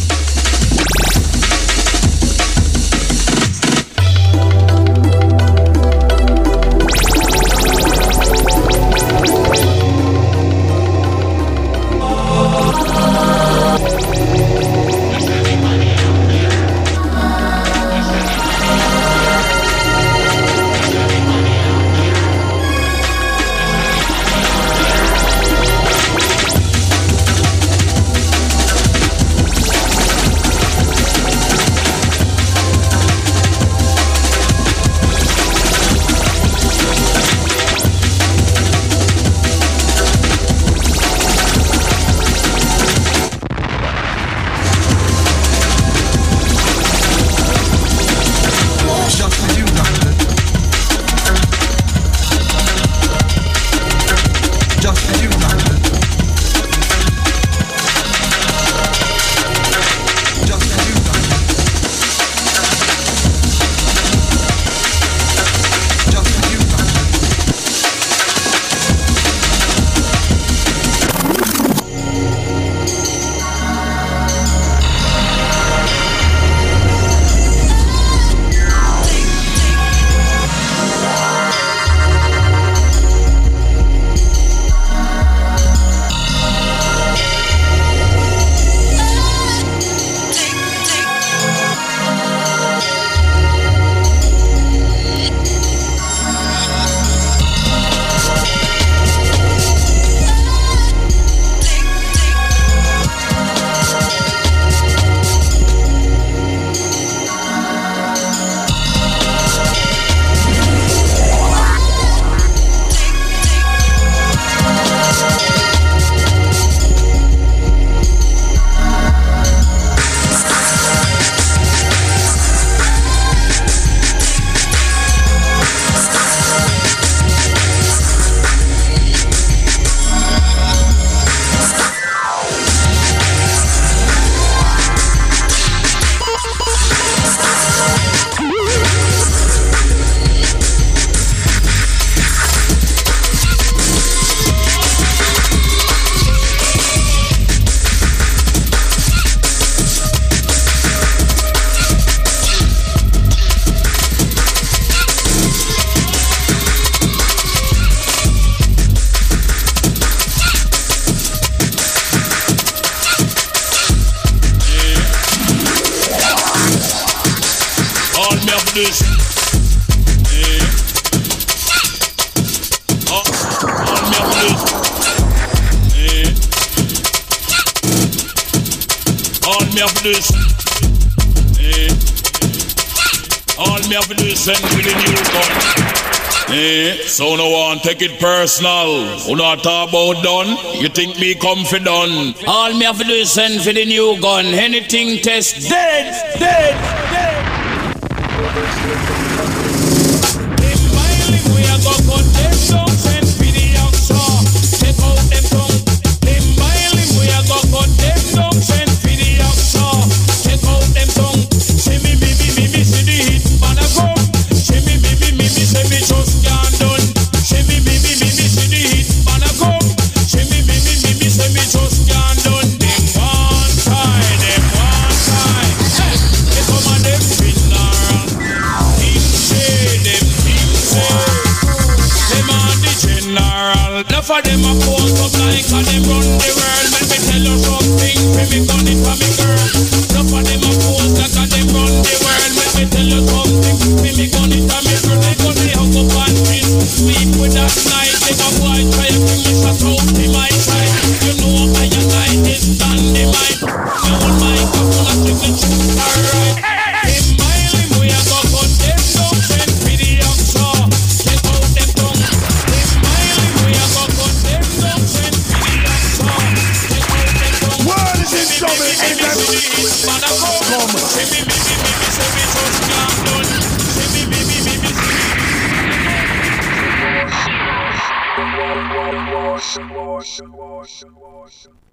So no one take it personal. Who not talk about done? You think me come for done? All me have to do is send for the new gun. Anything test dead, dead, dead. We are gonna cut them down, send for the action. Take out them tongue. Them violin, we are gonna cut them down, send for the action. Take out them tongue. See me, see the hit man a come. See me, say me just can't done. See me, see the hit man a come. See me, say me just can't done. Them one time. Hey, they come and them funeral. Them say. Them are the general. Enough of them a pose up like a them run the world. Let me tell you something. When me gun it for Come.